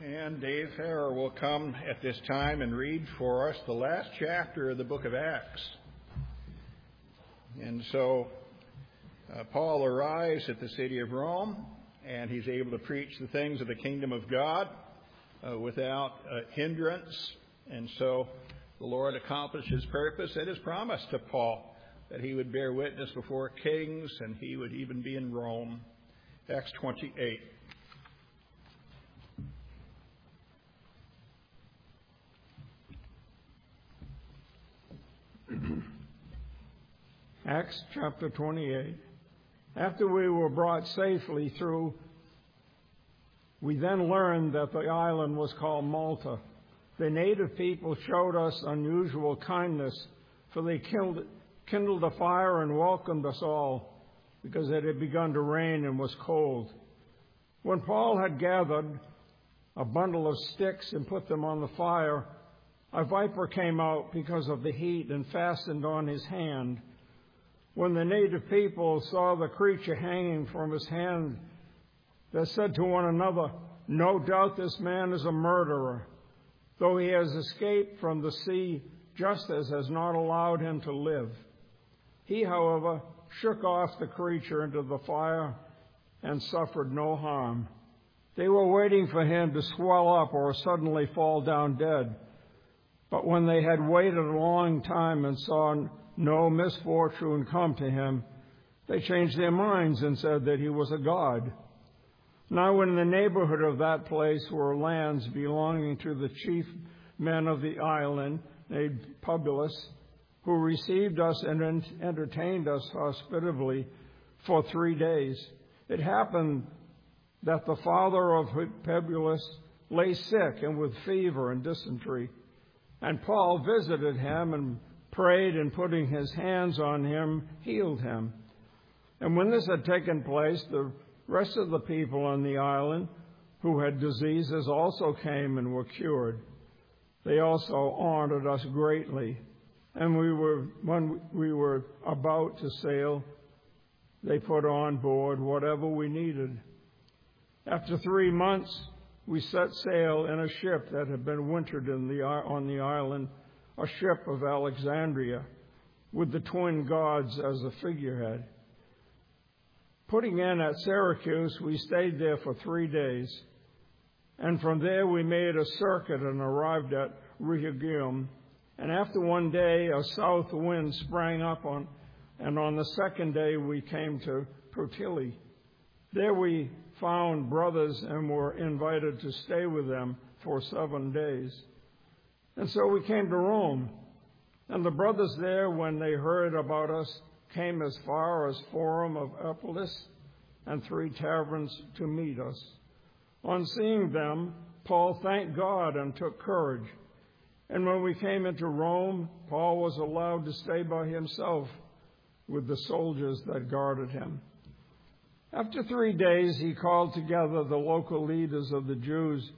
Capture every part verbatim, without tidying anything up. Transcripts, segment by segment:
And Dave Farrer will come at this time and read for us the last chapter of the book of Acts. And so uh, Paul arrives at the city of Rome, and he's able to preach the things of the kingdom of God uh, without uh, hindrance. And so the Lord accomplished his purpose and his promise to Paul that he would bear witness before kings and he would even be in Rome. Acts twenty-eight. Acts chapter twenty-eight. After we were brought safely through, we then learned that the island was called Malta. The native people showed us unusual kindness, for they kindled, kindled a fire and welcomed us all, because it had begun to rain and was cold. When Paul had gathered a bundle of sticks and put them on the fire, a viper came out because of the heat and fastened on his hand. When the native people saw the creature hanging from his hand, they said to one another, "No doubt this man is a murderer, though he has escaped from the sea, justice has not allowed him to live." He, however, shook off the creature into the fire and suffered no harm. They were waiting for him to swell up or suddenly fall down dead. But when they had waited a long time and saw no misfortune come to him, they changed their minds and said that he was a god. Now in the neighborhood of that place were lands belonging to the chief men of the island, named Publius, who received us and entertained us hospitably for three days. It happened that the father of Publius lay sick and with fever and dysentery, and Paul visited him and prayed, and putting his hands on him, healed him. And when this had taken place, the rest of the people on the island who had diseases also came and were cured. They also honored us greatly. And we were, when we were about to sail, they put on board whatever we needed. After three months, we set sail in a ship that had been wintered in the, on the island, a ship of Alexandria, with the twin gods as a figurehead. Putting in at Syracuse, we stayed there for three days, and from there we made a circuit and arrived at Rhegium. And after one day, a south wind sprang up, on, and on the second day we came to Puteoli. There we found brothers and were invited to stay with them for seven days. And so we came to Rome. And the brothers there, when they heard about us, came as far as Forum of Apollos and Three Taverns to meet us. On seeing them, Paul thanked God and took courage. And when we came into Rome, Paul was allowed to stay by himself with the soldiers that guarded him. After three days, he called together the local leaders of the Jews.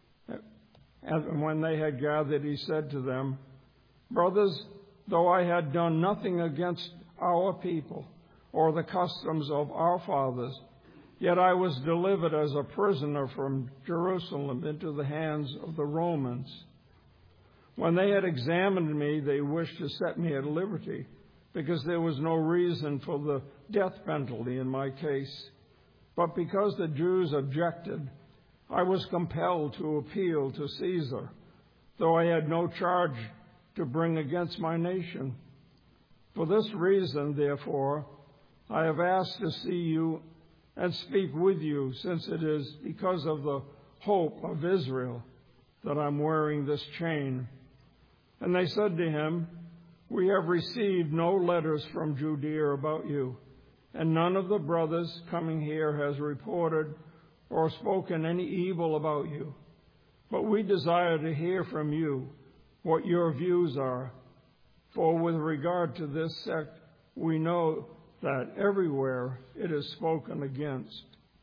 And when they had gathered, he said to them, "Brothers, though I had done nothing against our people or the customs of our fathers, yet I was delivered as a prisoner from Jerusalem into the hands of the Romans. When they had examined me, they wished to set me at liberty, because there was no reason for the death penalty in my case. But because the Jews objected, I was compelled to appeal to Caesar, though I had no charge to bring against my nation. For this reason, therefore, I have asked to see you and speak with you, since it is because of the hope of Israel that I'm wearing this chain." And they said to him, "We have received no letters from Judea about you, and none of the brothers coming here has reported or spoken any evil about you. But we desire to hear from you what your views are. For with regard to this sect, we know that everywhere it is spoken against."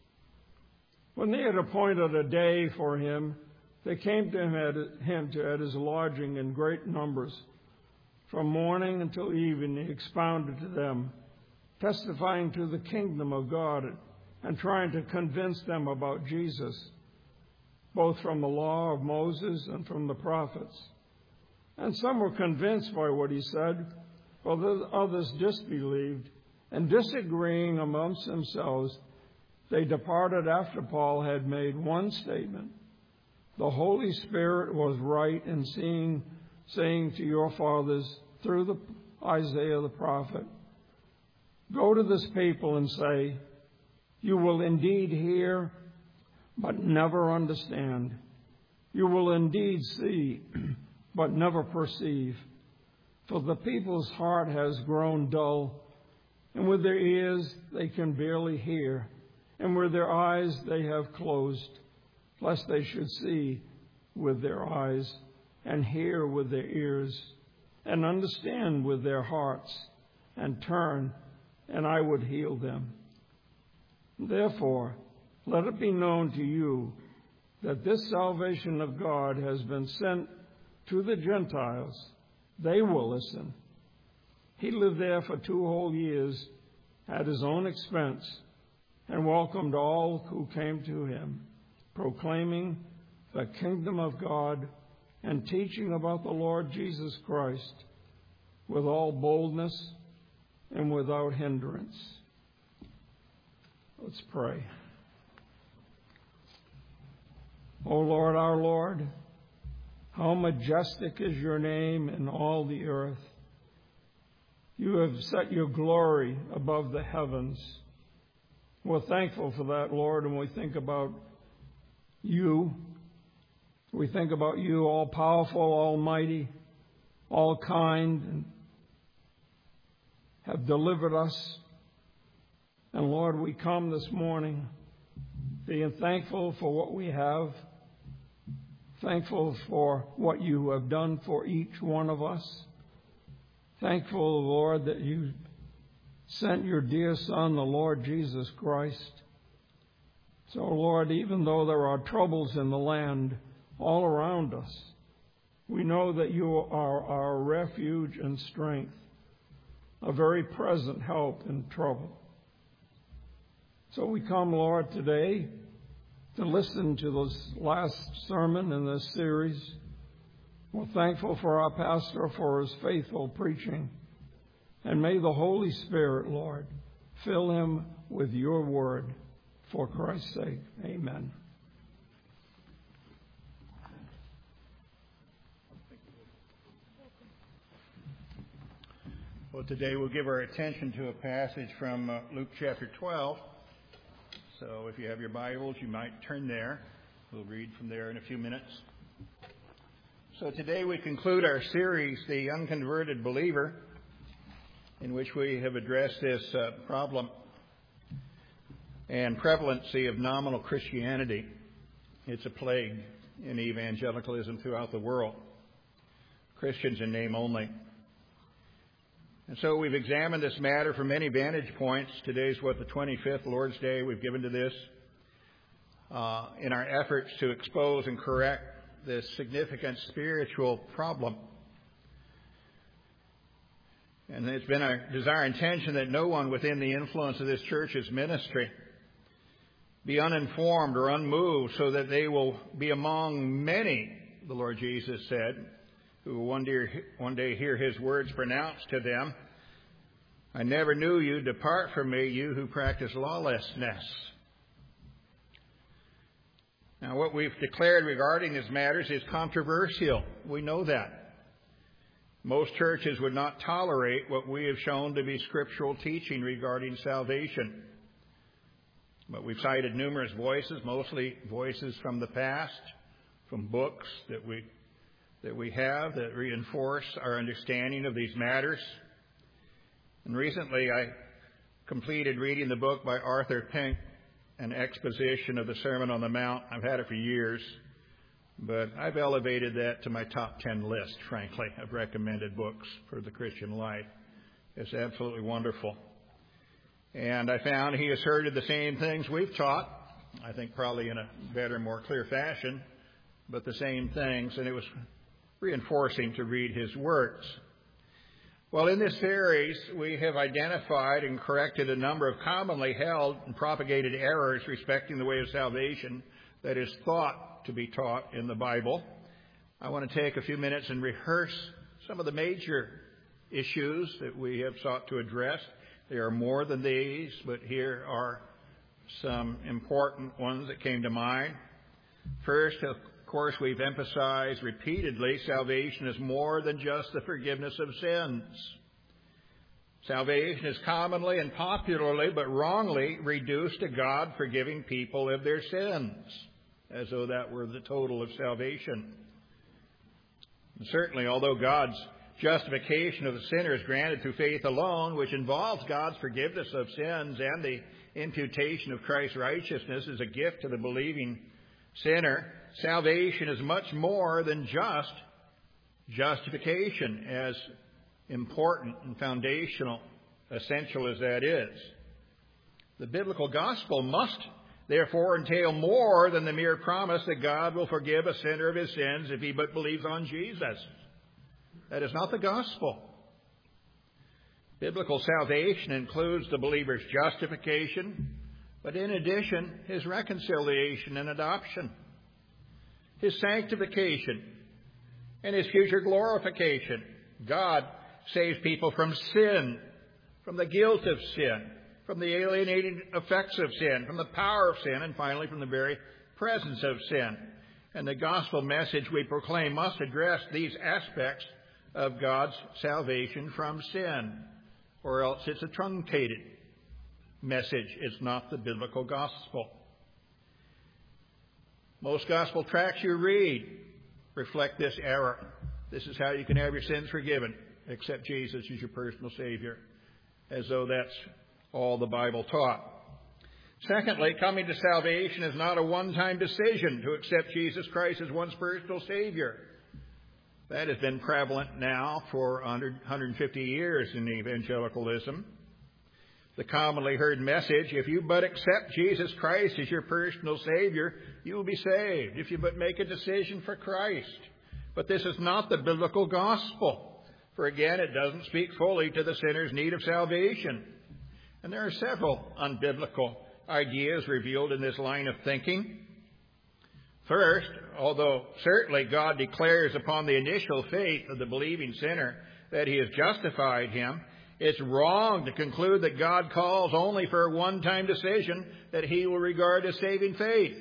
When they had appointed a day for him, they came to him at, him to, at his lodging in great numbers. From morning until evening, he expounded to them, testifying to the kingdom of God and trying to convince them about Jesus. both from the law of Moses and from the prophets. And some were convinced by what he said, while others disbelieved, and disagreeing amongst themselves, they departed after Paul had made one statement. The Holy Spirit was right in seeing, saying to your fathers through the Isaiah the prophet, go to this people and say, you will indeed hear, but never understand. You will indeed see, but never perceive. For the people's heart has grown dull, and with their ears they can barely hear, and with their eyes they have closed, lest they should see with their eyes, and hear with their ears, and understand with their hearts, and turn, and I would heal them. Therefore, let it be known to you that this salvation of God has been sent to the Gentiles. They will listen. He lived there for two whole years at his own expense and welcomed all who came to him, proclaiming the kingdom of God and teaching about the Lord Jesus Christ with all boldness and without hindrance. Let's pray. O Lord, our Lord, how majestic is your name in all the earth. You have set your glory above the heavens. We're thankful for that, Lord, and we think about you. We think about you, all-powerful, almighty, all-kind, and have delivered us. And Lord, we come this morning being thankful for what we have, thankful for what you have done for each one of us. Thankful, Lord, that you sent your dear Son, the Lord Jesus Christ. So, Lord, even though there are troubles in the land all around us, we know that you are our refuge and strength, a very present help in trouble. So we come, Lord, today to listen to this last sermon in this series. We're thankful for our pastor for his faithful preaching. And may the Holy Spirit, Lord, fill him with your word for Christ's sake. Amen. Well, today we'll give our attention to a passage from uh, Luke chapter twelve. So if you have your Bibles, you might turn there. We'll read from there in a few minutes. So today we conclude our series, The Unconverted Believer, in which we have addressed this uh, problem and prevalency of nominal Christianity. It's a plague in evangelicalism throughout the world. Christians in name only. And so we've examined this matter from many vantage points. Today's what, the twenty-fifth Lord's Day we've given to this uh, in our efforts to expose and correct this significant spiritual problem. And it's been our desire and intention that no one within the influence of this church's ministry be uninformed or unmoved, so that they will be among many, the Lord Jesus said, who will one day, one day hear his words pronounced to them, I never knew you, depart from me, you who practice lawlessness. Now, what we've declared regarding these matters is controversial. We know that. Most churches would not tolerate what we have shown to be scriptural teaching regarding salvation. But we've cited numerous voices, mostly voices from the past, from books that we that we have that reinforce our understanding of these matters. And recently I completed reading the book by Arthur Pink, An Exposition of the Sermon on the Mount. I've had it for years, but I've elevated that to my top ten list, frankly, of recommended books for the Christian life. It's absolutely wonderful. And I found he asserted the same things we've taught, I think probably in a better, more clear fashion, but the same things, and it was reinforcing to read his words. Well, in this series, we have identified and corrected a number of commonly held and propagated errors respecting the way of salvation that is thought to be taught in the Bible. I want to take a few minutes and rehearse some of the major issues that we have sought to address. There are more than these, but here are some important ones that came to mind. First, of course, we've emphasized repeatedly salvation is more than just the forgiveness of sins. Salvation is commonly and popularly, but wrongly, reduced to God forgiving people of their sins, as though that were the total of salvation. And certainly, although God's justification of the sinner is granted through faith alone, which involves God's forgiveness of sins and the imputation of Christ's righteousness as a gift to the believing sinner, salvation is much more than just justification, as important and foundational, essential as that is. The biblical gospel must therefore entail more than the mere promise that God will forgive a sinner of his sins if he but believes on Jesus. That is not the gospel. Biblical salvation includes the believer's justification, but in addition, his reconciliation and adoption, his sanctification, and his future glorification. God saves people from sin, from the guilt of sin, from the alienating effects of sin, from the power of sin, and finally from the very presence of sin. And the gospel message we proclaim must address these aspects of God's salvation from sin, or else it's a truncated message. It's not the biblical gospel. Most gospel tracts you read reflect this error. This is how you can have your sins forgiven. Accept Jesus as your personal Savior, as though that's all the Bible taught. Secondly, coming to salvation is not a one-time decision to accept Jesus Christ as one's personal Savior. That has been prevalent now for one hundred fifty years in evangelicalism. The commonly heard message, if you but accept Jesus Christ as your personal Savior, you will be saved, if you but make a decision for Christ. But this is not the biblical gospel. For again, it doesn't speak fully to the sinner's need of salvation. And there are several unbiblical ideas revealed in this line of thinking. First, although certainly God declares upon the initial faith of the believing sinner that he has justified him, it's wrong to conclude that God calls only for a one-time decision that he will regard as saving faith.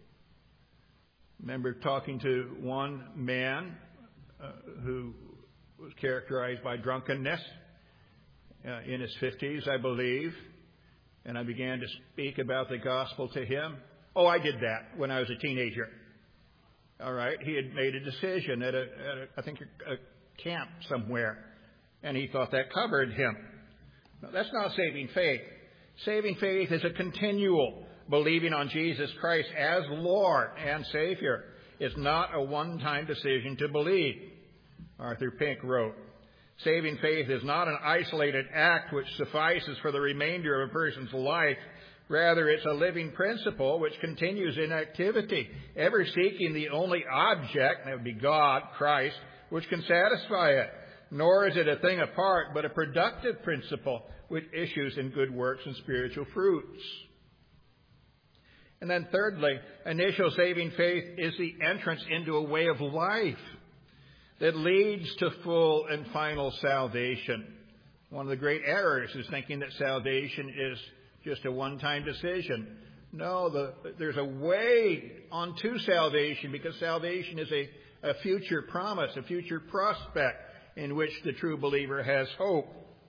I remember talking to one man uh, who was characterized by drunkenness uh, in his fifties, I believe, and I began to speak about the gospel to him. Oh, I did that when I was a teenager. All right, he had made a decision at, a, at a, I think, a, a camp somewhere, and he thought that covered him. No, that's not saving faith. Saving faith is a continual believing on Jesus Christ as Lord and Savior. It's not a one-time decision to believe. Arthur Pink wrote, saving faith is not an isolated act which suffices for the remainder of a person's life. Rather, it's a living principle which continues in activity, ever seeking the only object, that would be God, Christ, which can satisfy it. Nor is it a thing apart, but a productive principle which issues in good works and spiritual fruits. And then thirdly, initial saving faith is the entrance into a way of life that leads to full and final salvation. One of the great errors is thinking that salvation is just a one-time decision. No, the, there's a way onto salvation, because salvation is a, a future promise, a future prospect in which the true believer has hope.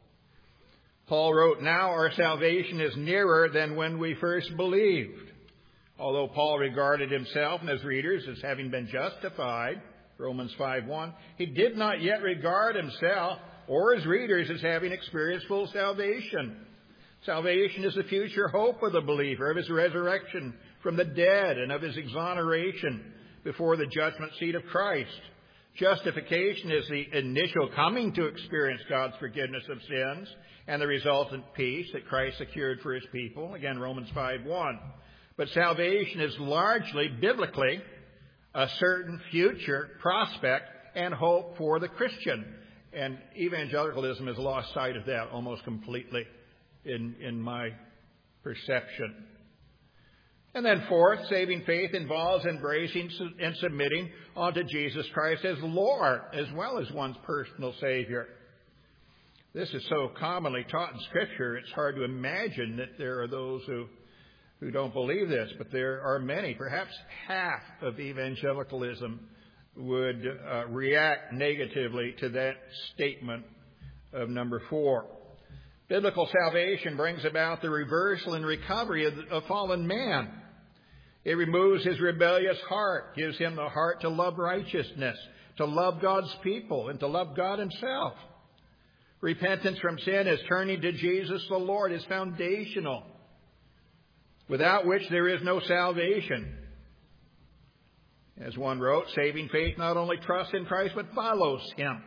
Paul wrote, now our salvation is nearer than when we first believed. Although Paul regarded himself and his readers as having been justified, Romans five one, he did not yet regard himself or his readers as having experienced full salvation. Salvation is the future hope of the believer, of his resurrection from the dead and of his exoneration before the judgment seat of Christ. Justification is the initial coming to experience God's forgiveness of sins and the resultant peace that Christ secured for his people. Again, Romans five one. But salvation is largely, biblically, a certain future prospect and hope for the Christian. And evangelicalism has lost sight of that almost completely in, in my perception. And then fourth, saving faith involves embracing and submitting unto Jesus Christ as Lord, as well as one's personal Savior. This is so commonly taught in Scripture, it's hard to imagine that there are those who, who don't believe this, but there are many. Perhaps half of evangelicalism would uh, react negatively to that statement of number four. Biblical salvation brings about the reversal and recovery of, of fallen man. It removes his rebellious heart, gives him the heart to love righteousness, to love God's people, and to love God himself. Repentance from sin is turning to Jesus the Lord is foundational, without which there is no salvation. As one wrote, saving faith not only trusts in Christ, but follows him.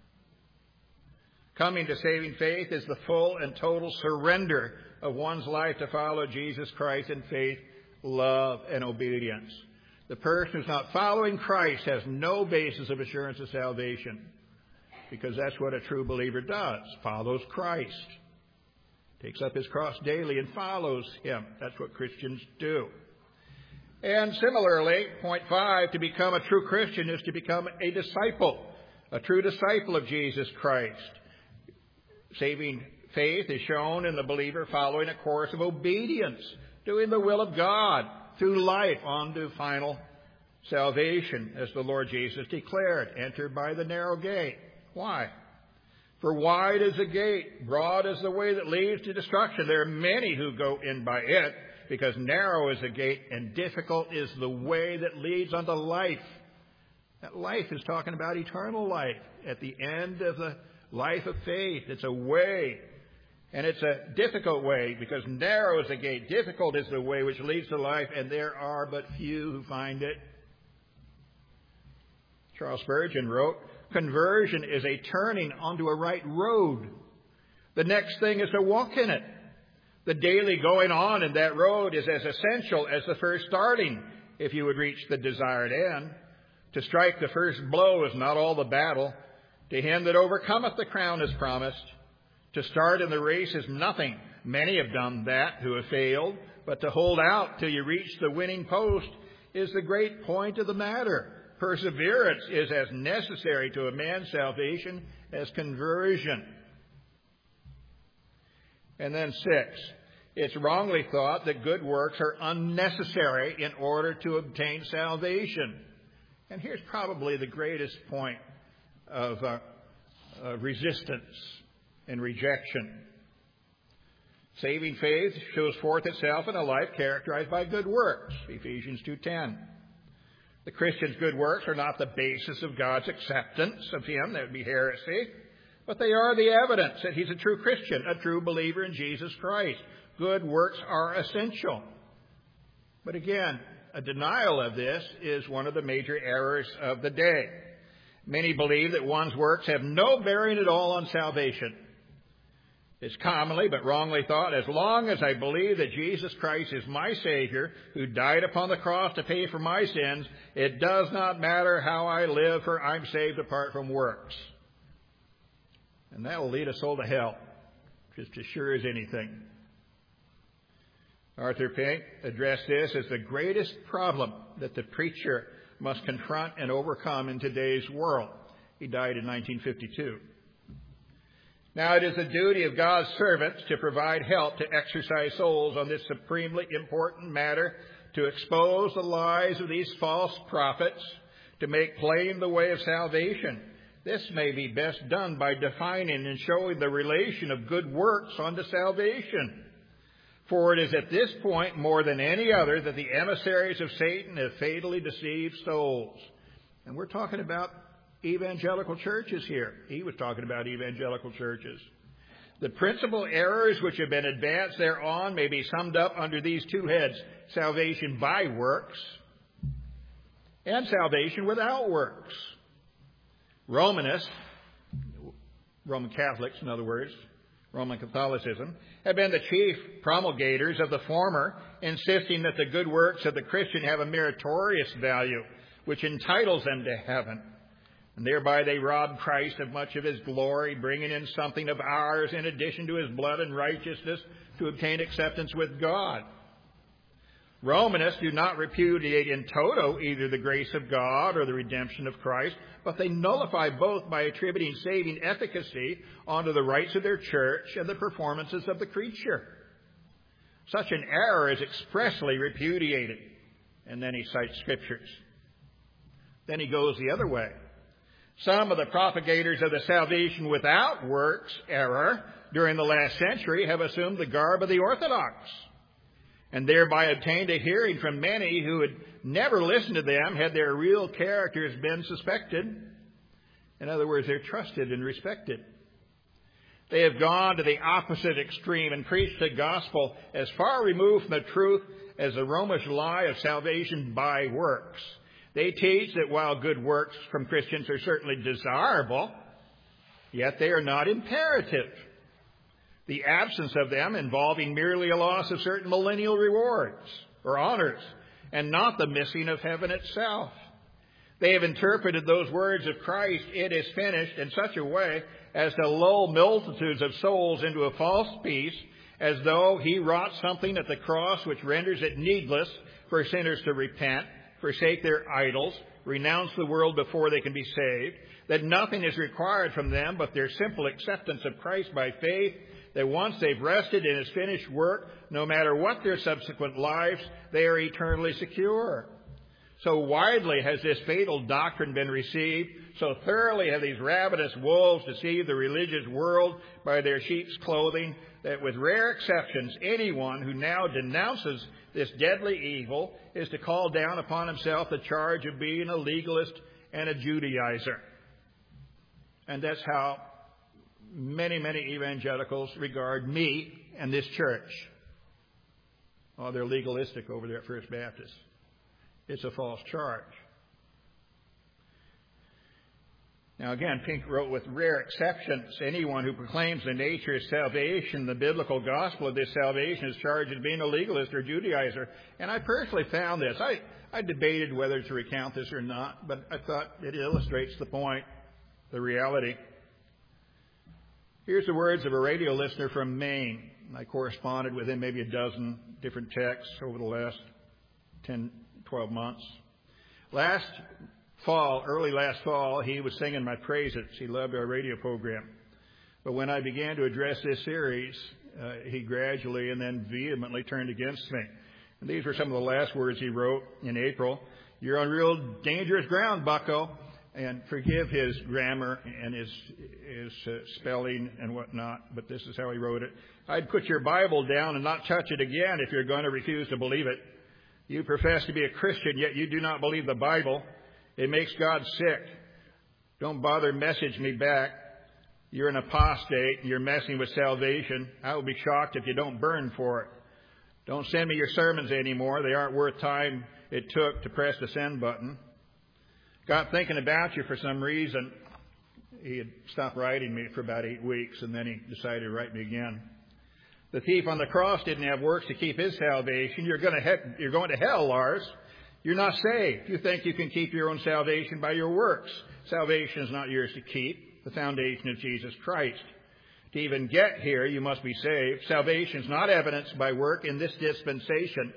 Coming to saving faith is the full and total surrender of one's life to follow Jesus Christ in faith, love, and obedience. The person who's not following Christ has no basis of assurance of salvation, because that's what a true believer does, follows Christ, takes up his cross daily and follows him. That's what Christians do. And similarly, point five, to become a true Christian is to become a disciple, a true disciple of Jesus Christ. Saving faith is shown in the believer following a course of obedience, doing the will of God through life on to final salvation, as the Lord Jesus declared, enter by the narrow gate. Why? For wide is the gate, broad is the way that leads to destruction. There are many who go in by it, because narrow is the gate and difficult is the way that leads unto life. That life is talking about eternal life at the end of the life of faith. It's a way, and it's a difficult way, because narrow is the gate, difficult is the way which leads to life, and there are but few who find it. Charles Spurgeon wrote, conversion is a turning onto a right road. The next thing is to walk in it. The daily going on in that road is as essential as the first starting, if you would reach the desired end. To strike the first blow is not all the battle. To him that overcometh, the crown is promised. To start in the race is nothing. Many have done that who have failed. But to hold out till you reach the winning post is the great point of the matter. Perseverance is as necessary to a man's salvation as conversion. And then six, it's wrongly thought that good works are unnecessary in order to obtain salvation. And here's probably the greatest point of uh, uh, resistance and rejection. Saving faith shows forth itself in a life characterized by good works, Ephesians two ten. The Christian's good works are not the basis of God's acceptance of him. That would be heresy. But they are the evidence that he's a true Christian, a true believer in Jesus Christ. Good works are essential. But again, a denial of this is one of the major errors of the day. Many believe that one's works have no bearing at all on salvation. It's commonly but wrongly thought, as long as I believe that Jesus Christ is my Savior, who died upon the cross to pay for my sins, it does not matter how I live, for I'm saved apart from works. And that will lead a soul to hell, just as sure as anything. Arthur Pink addressed this as the greatest problem that the preacher must confront and overcome in today's world. He died in nineteen fifty-two. Now, it is the duty of God's servants to provide help to exercise souls on this supremely important matter, to expose the lies of these false prophets, to make plain the way of salvation. This may be best done by defining and showing the relation of good works unto salvation. For it is at this point, more than any other, that the emissaries of Satan have fatally deceived souls. And we're talking about evangelical churches here. He was talking about evangelical churches. The principal errors which have been advanced thereon may be summed up under these two heads: salvation by works and salvation without works. Romanists, Roman Catholics in other words, Roman Catholicism, have been the chief promulgators of the former, insisting that the good works of the Christian have a meritorious value, which entitles them to heaven. And thereby they rob Christ of much of his glory, bringing in something of ours in addition to his blood and righteousness to obtain acceptance with God. Romanists do not repudiate in toto either the grace of God or the redemption of Christ, but they nullify both by attributing saving efficacy onto the rites of their church and the performances of the creature. Such an error is expressly repudiated. And then he cites scriptures. Then he goes the other way. Some of the propagators of the salvation without works error during the last century have assumed the garb of the Orthodox, and thereby obtained a hearing from many who had never listened to them had their real characters been suspected. In other words, they're trusted and respected. They have gone to the opposite extreme and preached a gospel as far removed from the truth as the Romish lie of salvation by works. They teach that while good works from Christians are certainly desirable, yet they are not imperative. The absence of them involving merely a loss of certain millennial rewards or honors, and not the missing of heaven itself. They have interpreted those words of Christ, "It is finished," in such a way as to lull multitudes of souls into a false peace, as though he wrought something at the cross which renders it needless for sinners to repent, forsake their idols, renounce the world before they can be saved, that nothing is required from them but their simple acceptance of Christ by faith, that once they've rested in his finished work, no matter what their subsequent lives, they are eternally secure. So widely has this fatal doctrine been received, so thoroughly have these ravenous wolves deceived the religious world by their sheep's clothing, that with rare exceptions, anyone who now denounces this deadly evil is to call down upon himself the charge of being a legalist and a Judaizer. And that's how many, many evangelicals regard me and this church. Oh, they're legalistic over there at First Baptist. It's a false charge. Now again, Pink wrote, with rare exceptions, anyone who proclaims the nature of salvation, the biblical gospel of this salvation, is charged as being a legalist or Judaizer. And I personally found this. I, I debated whether to recount this or not, but I thought it illustrates the point, the reality. Here's the words of a radio listener from Maine. I corresponded with him maybe a dozen different texts over the last ten, twelve months. Last fall, early last fall, he was singing my praises. He loved our radio program. But when I began to address this series, uh, he gradually and then vehemently turned against me. And these were some of the last words he wrote in April. "You're on real dangerous ground, bucko." And forgive his grammar and his, his uh, spelling and whatnot, but this is how he wrote it. "I'd put your Bible down and not touch it again if you're going to refuse to believe it. You profess to be a Christian, yet you do not believe the Bible. It makes God sick. Don't bother message me back. You're an apostate. You're messing with salvation. I will be shocked if you don't burn for it. Don't send me your sermons anymore. They aren't worth time it took to press the send button. Got thinking about you for some reason." He had stopped writing me for about eight weeks, and then he decided to write me again. "The thief on the cross didn't have works to keep his salvation. You're going to he- you're going to hell, Lars. You're not saved. You think you can keep your own salvation by your works. Salvation is not yours to keep. The foundation of Jesus Christ. To even get here, you must be saved. Salvation is not evidenced by work in this dispensation."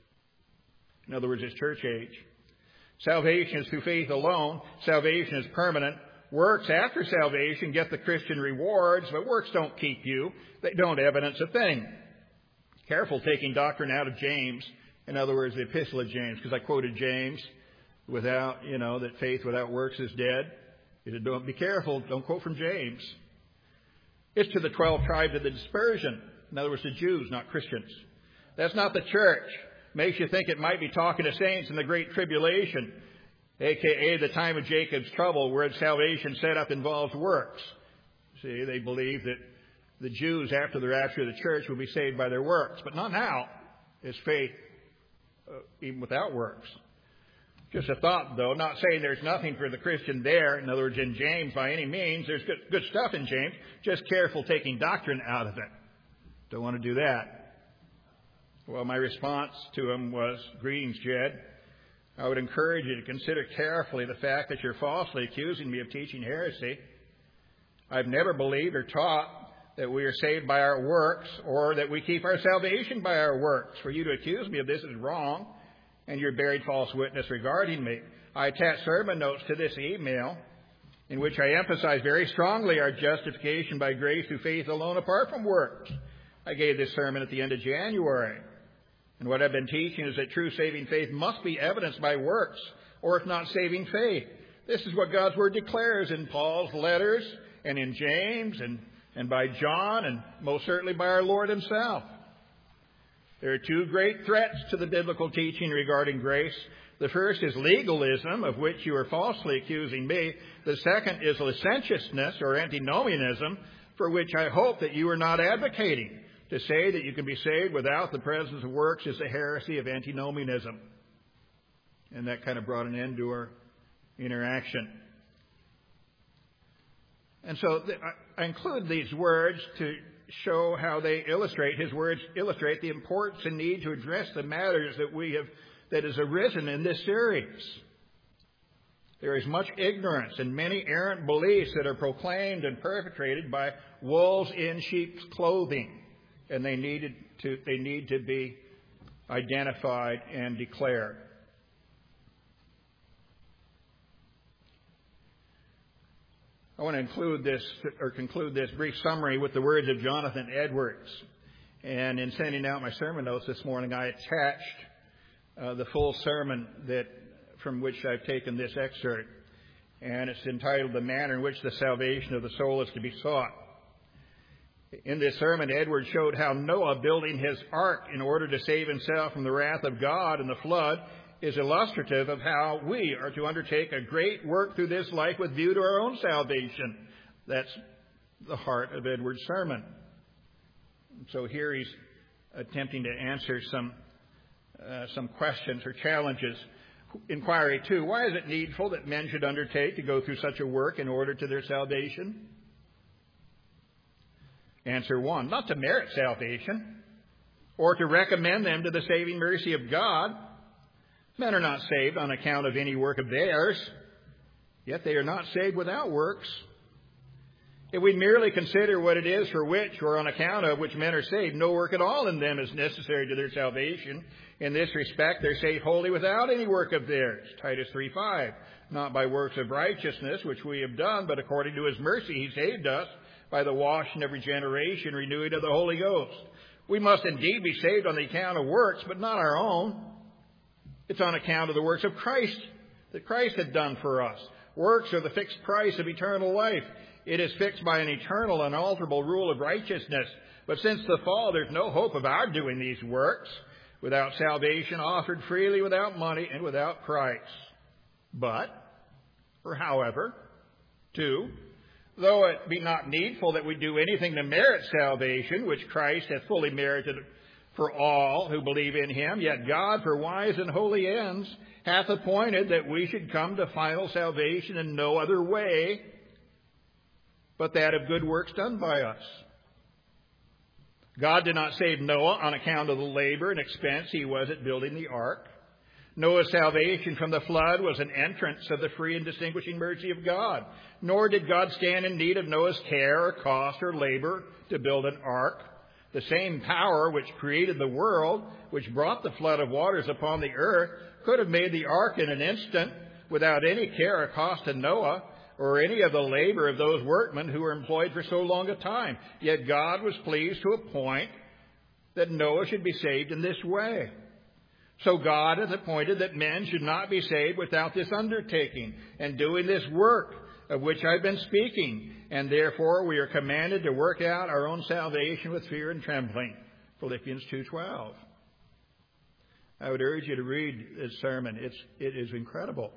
In other words, it's church age. "Salvation is through faith alone. Salvation is permanent. Works after salvation get the Christian rewards, but works don't keep you. They don't evidence a thing." Careful taking doctrine out of James. In other words, the epistle of James, because I quoted James without, you know, that faith without works is dead. He said, don't be careful. Don't quote from James. It's to the twelve tribes of the dispersion. In other words, the Jews, not Christians. That's not the church. Makes you think it might be talking to saints in the Great Tribulation, a k a the time of Jacob's trouble, where salvation set up involves works. See, they believe that the Jews, after the rapture of the church, will be saved by their works. But not now. It's faith uh, even without works. Just a thought, though, not saying there's nothing for the Christian there. In other words, in James, by any means, there's good, good stuff in James. Just careful taking doctrine out of it. Don't want to do that. Well, my response to him was, "Greetings, Jed. I would encourage you to consider carefully the fact that you're falsely accusing me of teaching heresy. I've never believed or taught that we are saved by our works or that we keep our salvation by our works. For you to accuse me of this is wrong, and you're bearing false witness regarding me. I attach sermon notes to this email in which I emphasize very strongly our justification by grace through faith alone apart from works. I gave this sermon at the end of January. And what I've been teaching is that true saving faith must be evidenced by works, or if not saving faith. This is what God's Word declares in Paul's letters and in James and, and by John and most certainly by our Lord himself. There are two great threats to the biblical teaching regarding grace. The first is legalism, of which you are falsely accusing me. The second is licentiousness or antinomianism, for which I hope that you are not advocating. To say that you can be saved without the presence of works is a heresy of antinomianism. And that kind of brought an end to our interaction. And so I include these words to show how they illustrate, his words illustrate the importance and need to address the matters that we have, that has arisen in this series. There is much ignorance and many errant beliefs that are proclaimed and perpetrated by wolves in sheep's clothing. And they needed to, they need to be identified and declared. I want to include this or conclude this brief summary with the words of Jonathan Edwards. And in sending out my sermon notes this morning, I attached uh, the full sermon that from which I've taken this excerpt. And it's entitled, "The Manner in Which the Salvation of the Soul is to be Sought." In this sermon, Edwards showed how Noah building his ark in order to save himself from the wrath of God and the flood is illustrative of how we are to undertake a great work through this life with view to our own salvation. That's the heart of Edwards' sermon. So here he's attempting to answer some uh, some questions or challenges. Inquiry two, why is it needful that men should undertake to go through such a work in order to their salvation? Answer one, not to merit salvation or to recommend them to the saving mercy of God. Men are not saved on account of any work of theirs, yet they are not saved without works. If we merely consider what it is for which or on account of which men are saved, no work at all in them is necessary to their salvation. In this respect, they're saved wholly without any work of theirs. Titus three five, not by works of righteousness which we have done, but according to his mercy he saved us by the washing of regeneration, renewing of the Holy Ghost. We must indeed be saved on the account of works, but not our own. It's on account of the works of Christ that Christ had done for us. Works are the fixed price of eternal life. It is fixed by an eternal, unalterable rule of righteousness. But since the fall, there's no hope of our doing these works without salvation offered freely, without money, and without price. But, or however, two, though it be not needful that we do anything to merit salvation, which Christ hath fully merited for all who believe in him, yet God, for wise and holy ends, hath appointed that we should come to final salvation in no other way but that of good works done by us. God did not save Noah on account of the labor and expense he was at building the ark. Noah's salvation from the flood was an entrance of the free and distinguishing mercy of God. Nor did God stand in need of Noah's care or cost or labor to build an ark. The same power which created the world, which brought the flood of waters upon the earth, could have made the ark in an instant without any care or cost to Noah or any of the labor of those workmen who were employed for so long a time. Yet God was pleased to appoint that Noah should be saved in this way. So God has appointed that men should not be saved without this undertaking and doing this work of which I've been speaking. And therefore we are commanded to work out our own salvation with fear and trembling. Philippians two twelve. I would urge you to read this sermon. It's, it is incredible.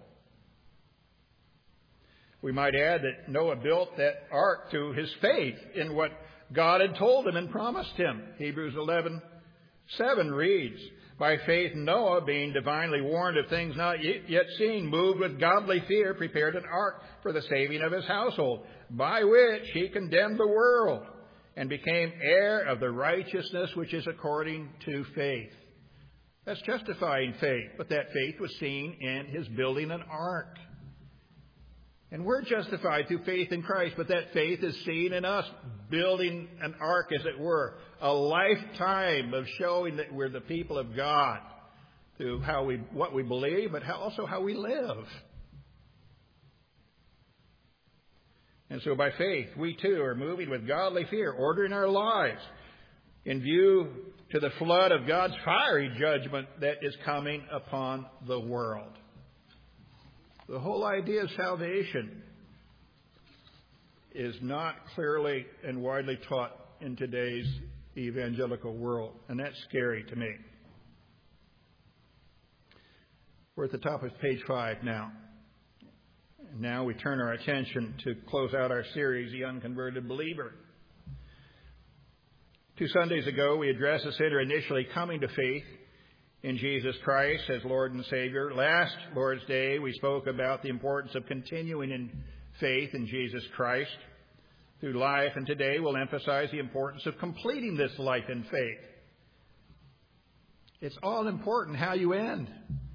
We might add that Noah built that ark through his faith in what God had told him and promised him. Hebrews eleven seven reads, by faith Noah, being divinely warned of things not yet seen, moved with godly fear, prepared an ark for the saving of his household, by which he condemned the world and became heir of the righteousness which is according to faith. That's justifying faith, but that faith was seen in his building an ark. And we're justified through faith in Christ, but that faith is seen in us building an ark, as it were, a lifetime of showing that we're the people of God through how we, what we believe, but how, also how we live. And so by faith, we too are moving with godly fear, ordering our lives in view to the flood of God's fiery judgment that is coming upon the world. The whole idea of salvation is not clearly and widely taught in today's evangelical world, and that's scary to me. We're at the top of page five now. Now we turn our attention to close out our series, The Unconverted Believer. Two Sundays ago, we addressed the sinner initially coming to faith in Jesus Christ as Lord and Savior. Last Lord's Day, we spoke about the importance of continuing in faith in Jesus Christ through life, and today we'll emphasize the importance of completing this life in faith. It's all important how you end.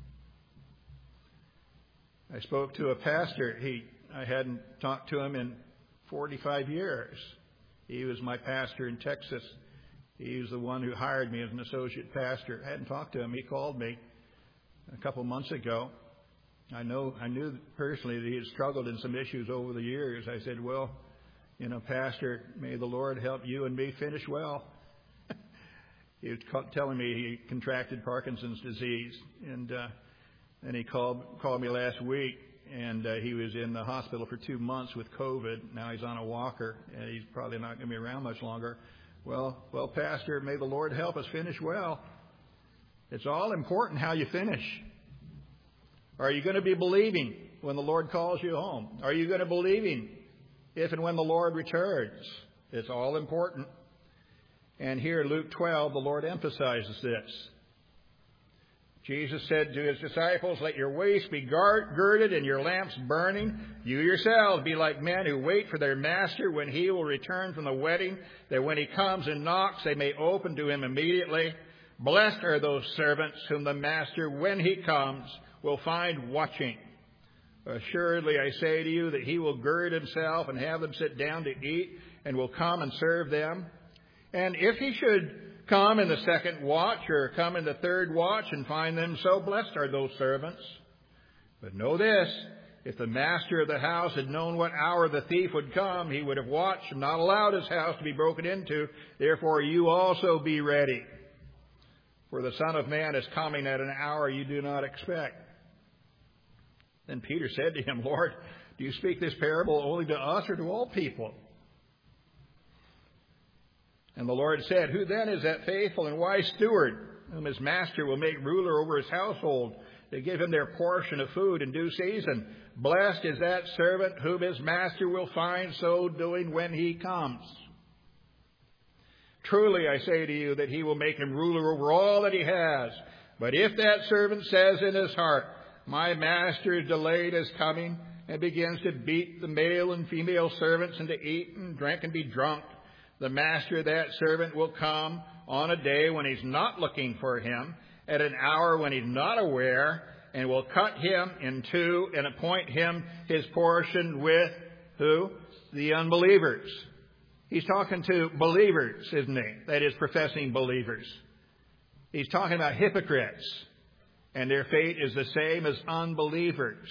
I spoke to a pastor. He, I hadn't talked to him in forty-five years. He was my pastor in Texas. He was the one who hired me as an associate pastor. I hadn't talked to him. He called me a couple months ago. I know, I knew personally that he had struggled in some issues over the years. I said, well, you know, Pastor, may the Lord help you and me finish well. He was telling me he contracted Parkinson's disease, and uh, and he called called me last week, and uh, he was in the hospital for two months with COVID. Now he's on a walker, and he's probably not going to be around much longer. Well, well, Pastor, may the Lord help us finish well. It's all important how you finish. Are you going to be believing when the Lord calls you home? Are you going to be believing if and when the Lord returns? It's all important. And here, Luke twelve, the Lord emphasizes this. Jesus said to his disciples, let your waist be girded and your lamps burning. You yourselves be like men who wait for their master when he will return from the wedding, that when he comes and knocks, they may open to him immediately. Blessed are those servants whom the master, when he comes, will find watching. Assuredly, I say to you that he will gird himself and have them sit down to eat, and will come and serve them. And if he should come in the second watch or come in the third watch and find them so, blessed are those servants. But know this, if the master of the house had known what hour the thief would come, he would have watched and not allowed his house to be broken into. Therefore you also be ready. For the Son of Man is coming at an hour you do not expect. Then Peter said to him, Lord, do you speak this parable only to us or to all people? And the Lord said, who then is that faithful and wise steward, whom his master will make ruler over his household, to give him their portion of food in due season? Blessed is that servant whom his master will find so doing when he comes. Truly I say to you that he will make him ruler over all that he has. But if that servant says in his heart, my master is delayed his coming, and begins to beat the male and female servants, and to eat and drink and be drunk, the master of that servant will come on a day when he's not looking for him, at an hour when he's not aware, and will cut him in two and appoint him his portion with who? The unbelievers. He's talking to believers, isn't he? That is, professing believers. He's talking about hypocrites, and their fate is the same as unbelievers.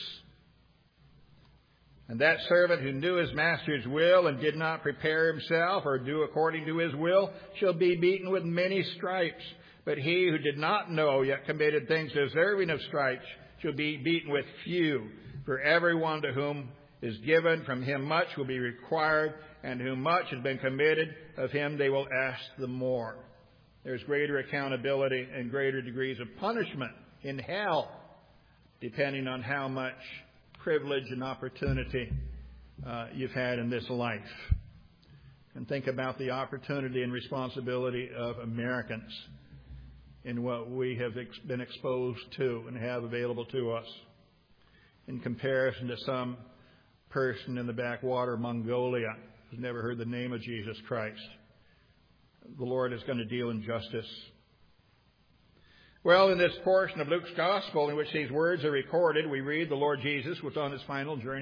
And that servant who knew his master's will and did not prepare himself or do according to his will shall be beaten with many stripes. But he who did not know yet committed things deserving of stripes shall be beaten with few. For everyone to whom is given, from him much will be required, and whom much has been committed, of him they will ask the more. There's greater accountability and greater degrees of punishment in hell, depending on how much privilege and opportunity uh, you've had in this life. And think about the opportunity and responsibility of Americans in what we have ex- been exposed to and have available to us in comparison to some person in the backwater of Mongolia who's never heard the name of Jesus Christ. The Lord is going to deal in justice. Well, in this portion of Luke's Gospel in which these words are recorded, we read the Lord Jesus was on his final journey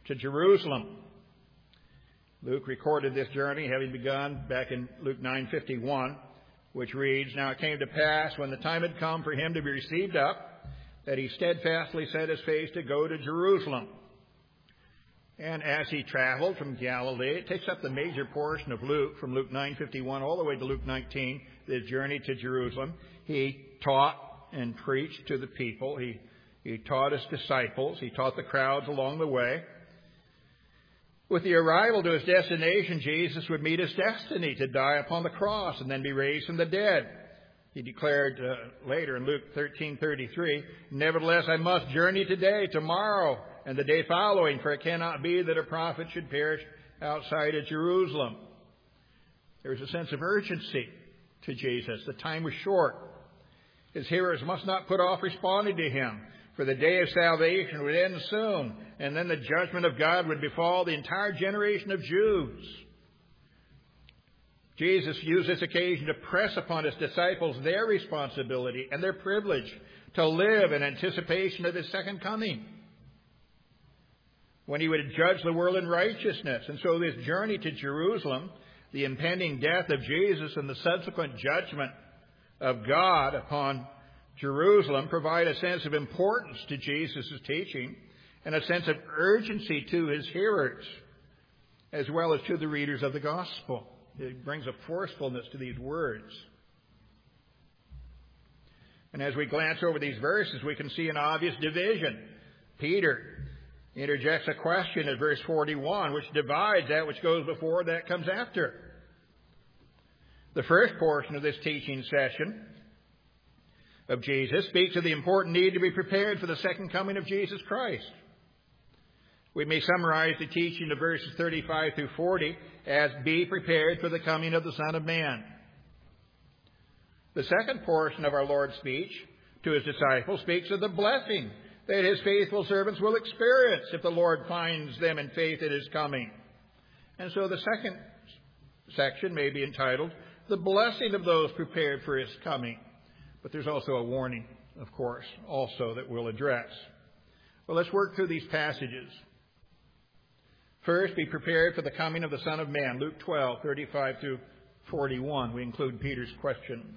to Jerusalem. Luke recorded this journey, having begun back in Luke nine fifty-one, which reads, "Now it came to pass, when the time had come for him to be received up, that he steadfastly set his face to go to Jerusalem. And as he traveled from Galilee," it takes up the major portion of Luke, from Luke nine fifty-one all the way to Luke nineteen, the journey to Jerusalem. He taught and preached to the people. He, he taught his disciples. He taught the crowds along the way. With the arrival to his destination, Jesus would meet his destiny to die upon the cross and then be raised from the dead. He declared uh, later in Luke thirteen thirty-three, "Nevertheless, I must journey today, tomorrow, and the day following, for it cannot be that a prophet should perish outside of Jerusalem." There was a sense of urgency to Jesus. The time was short. His hearers must not put off responding to him, for the day of salvation would end soon, and then the judgment of God would befall the entire generation of Jews. Jesus used this occasion to press upon his disciples their responsibility and their privilege to live in anticipation of his second coming, when he would judge the world in righteousness. And so this journey to Jerusalem, the impending death of Jesus and the subsequent judgment of God upon Jerusalem, provide a sense of importance to Jesus' teaching and a sense of urgency to his hearers, as well as to the readers of the gospel. It brings a forcefulness to these words. And as we glance over these verses, we can see an obvious division. Peter interjects a question at verse forty-one, which divides that which goes before that comes after. The first portion of this teaching session of Jesus speaks of the important need to be prepared for the second coming of Jesus Christ. We may summarize the teaching of verses thirty-five through forty as, "Be prepared for the coming of the Son of Man." The second portion of our Lord's speech to his disciples speaks of the blessing that his faithful servants will experience if the Lord finds them in faith at his coming. And so the second section may be entitled, "The Blessing of Those Prepared for His Coming." But there's also a warning, of course, also that we'll address. Well, let's work through these passages. First, be prepared for the coming of the Son of Man. Luke twelve, thirty-five through forty-one. We include Peter's question.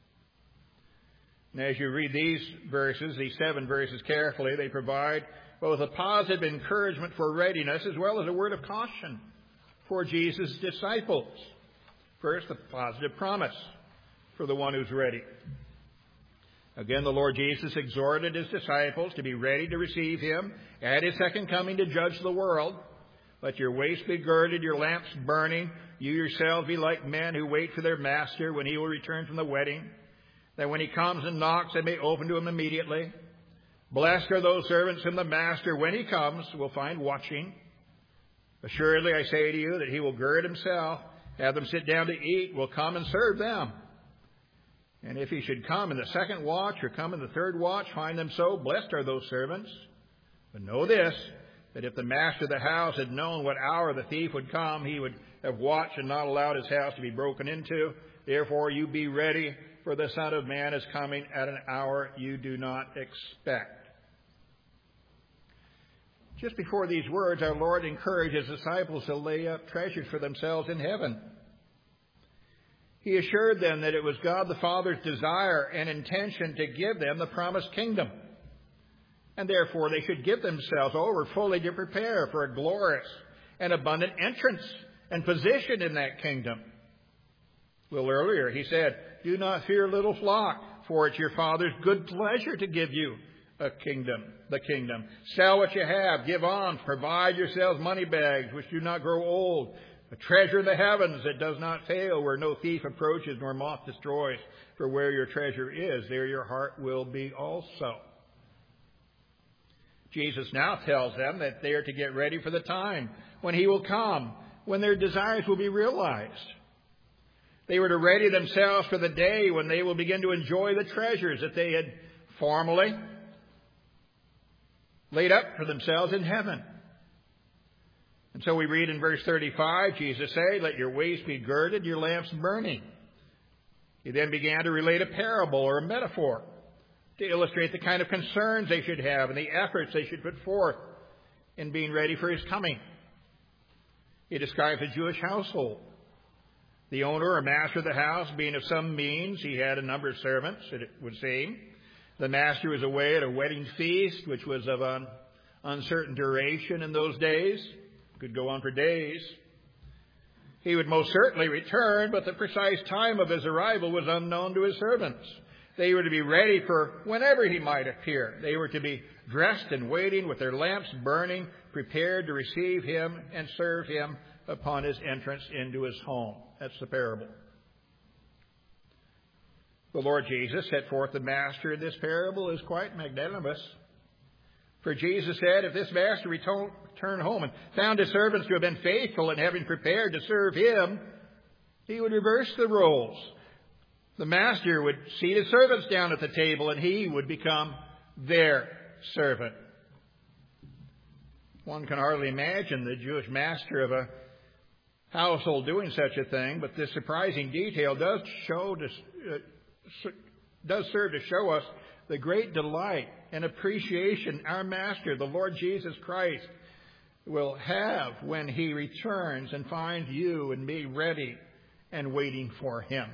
And as you read these verses, these seven verses carefully, they provide both a positive encouragement for readiness as well as a word of caution for Jesus' disciples. First, the positive promise for the one who's ready. Again, the Lord Jesus exhorted his disciples to be ready to receive him at his second coming to judge the world. "Let your waist be girded, your lamps burning. You yourselves be like men who wait for their master when he will return from the wedding, that when he comes and knocks, they may open to him immediately. Blessed are those servants whom the master, when he comes, will find watching. Assuredly, I say to you that he will gird himself, have them sit down to eat, will come and serve them. And if he should come in the second watch or come in the third watch, find them so, blessed are those servants. But know this, that if the master of the house had known what hour the thief would come, he would have watched and not allowed his house to be broken into. Therefore, you be ready, for the Son of Man is coming at an hour you do not expect." Just before these words, our Lord encouraged his disciples to lay up treasures for themselves in heaven. He assured them that it was God the Father's desire and intention to give them the promised kingdom. And therefore they should give themselves over fully to prepare for a glorious and abundant entrance and position in that kingdom. A little earlier he said, "Do not fear, little flock, for it's your Father's good pleasure to give you a kingdom, the kingdom. Sell what you have, give alms, provide yourselves money bags which do not grow old, a treasure in the heavens that does not fail, where no thief approaches nor moth destroys. For where your treasure is, there your heart will be also." Jesus now tells them that they are to get ready for the time when he will come, when their desires will be realized. They were to ready themselves for the day when they will begin to enjoy the treasures that they had formerly laid up for themselves in heaven. And so we read in verse thirty-five, Jesus said, "Let your waist be girded, your lamps burning." He then began to relate a parable or a metaphor to illustrate the kind of concerns they should have and the efforts they should put forth in being ready for his coming. He describes a Jewish household. The owner or master of the house being of some means, he had a number of servants, it would seem. The master was away at a wedding feast, which was of an uncertain duration in those days. Could go on for days. He would most certainly return, but the precise time of his arrival was unknown to his servants. They were to be ready for whenever he might appear. They were to be dressed and waiting with their lamps burning, prepared to receive him and serve him upon his entrance into his home. That's the parable. The Lord Jesus set forth the master in this parable as quite magnanimous. For Jesus said, if this master returned home and found his servants to have been faithful and having prepared to serve him, he would reverse the roles. The master would seat his servants down at the table and he would become their servant. One can hardly imagine the Jewish master of a household doing such a thing, but this surprising detail does show, uh, does serve to show us the great delight and appreciation our Master, the Lord Jesus Christ, will have when he returns and finds you and me ready and waiting for him.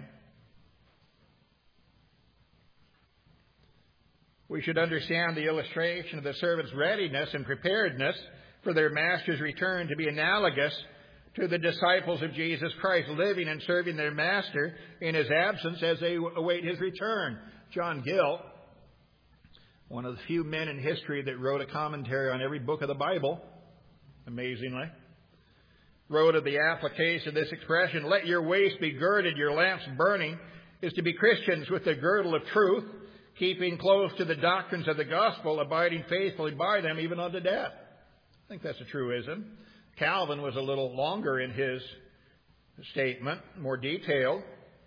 We should understand the illustration of the servant's readiness and preparedness for their master's return to be analogous to the disciples of Jesus Christ living and serving their master in his absence as they await his return. John Gill, one of the few men in history that wrote a commentary on every book of the Bible, amazingly, wrote of the application of this expression, let your waist be girded, your lamps burning, is to be Christians with the girdle of truth, keeping close to the doctrines of the gospel, abiding faithfully by them even unto death. I think that's a truism. Calvin was a little longer in his statement, more detailed.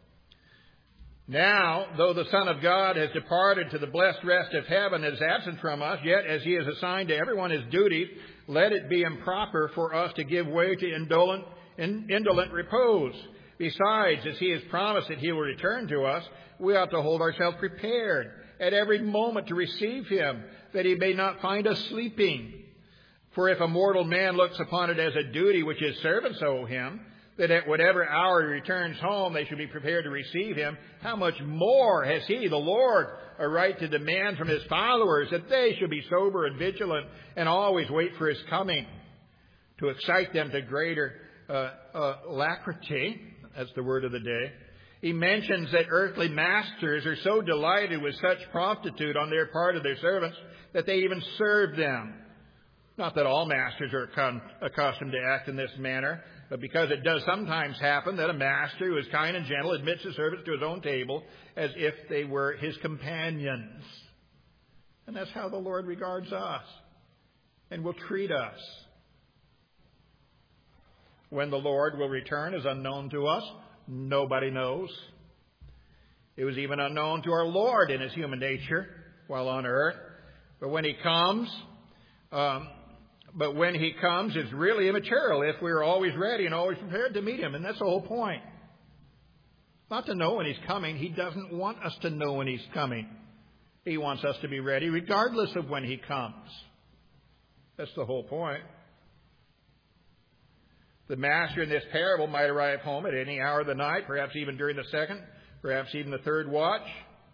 Now, though the Son of God has departed to the blessed rest of heaven and is absent from us, yet as he has assigned to everyone his duties, let it be improper for us to give way to indolent, indolent repose. Besides, as he has promised that he will return to us, we ought to hold ourselves prepared at every moment to receive him, that he may not find us sleeping. For if a mortal man looks upon it as a duty which his servants owe him, that at whatever hour he returns home they should be prepared to receive him, how much more has he, the Lord, a right to demand from his followers that they should be sober and vigilant and always wait for his coming, to excite them to greater uh, uh, alacrity, that's the word of the day. He mentions that earthly masters are so delighted with such promptitude on their part of their servants that they even serve them. Not that all masters are accustomed to act in this manner, but because it does sometimes happen that a master who is kind and gentle admits his servants to his own table as if they were his companions. And that's how the Lord regards us and will treat us. When the Lord will return is unknown to us. Nobody knows. It was even unknown to our Lord in his human nature while on earth. But when he comes, um, but when he comes, it's really immaterial if we're always ready and always prepared to meet him. And that's the whole point. Not to know when he's coming. He doesn't want us to know when he's coming. He wants us to be ready regardless of when he comes. That's the whole point. The master in this parable might arrive home at any hour of the night, perhaps even during the second, perhaps even the third watch.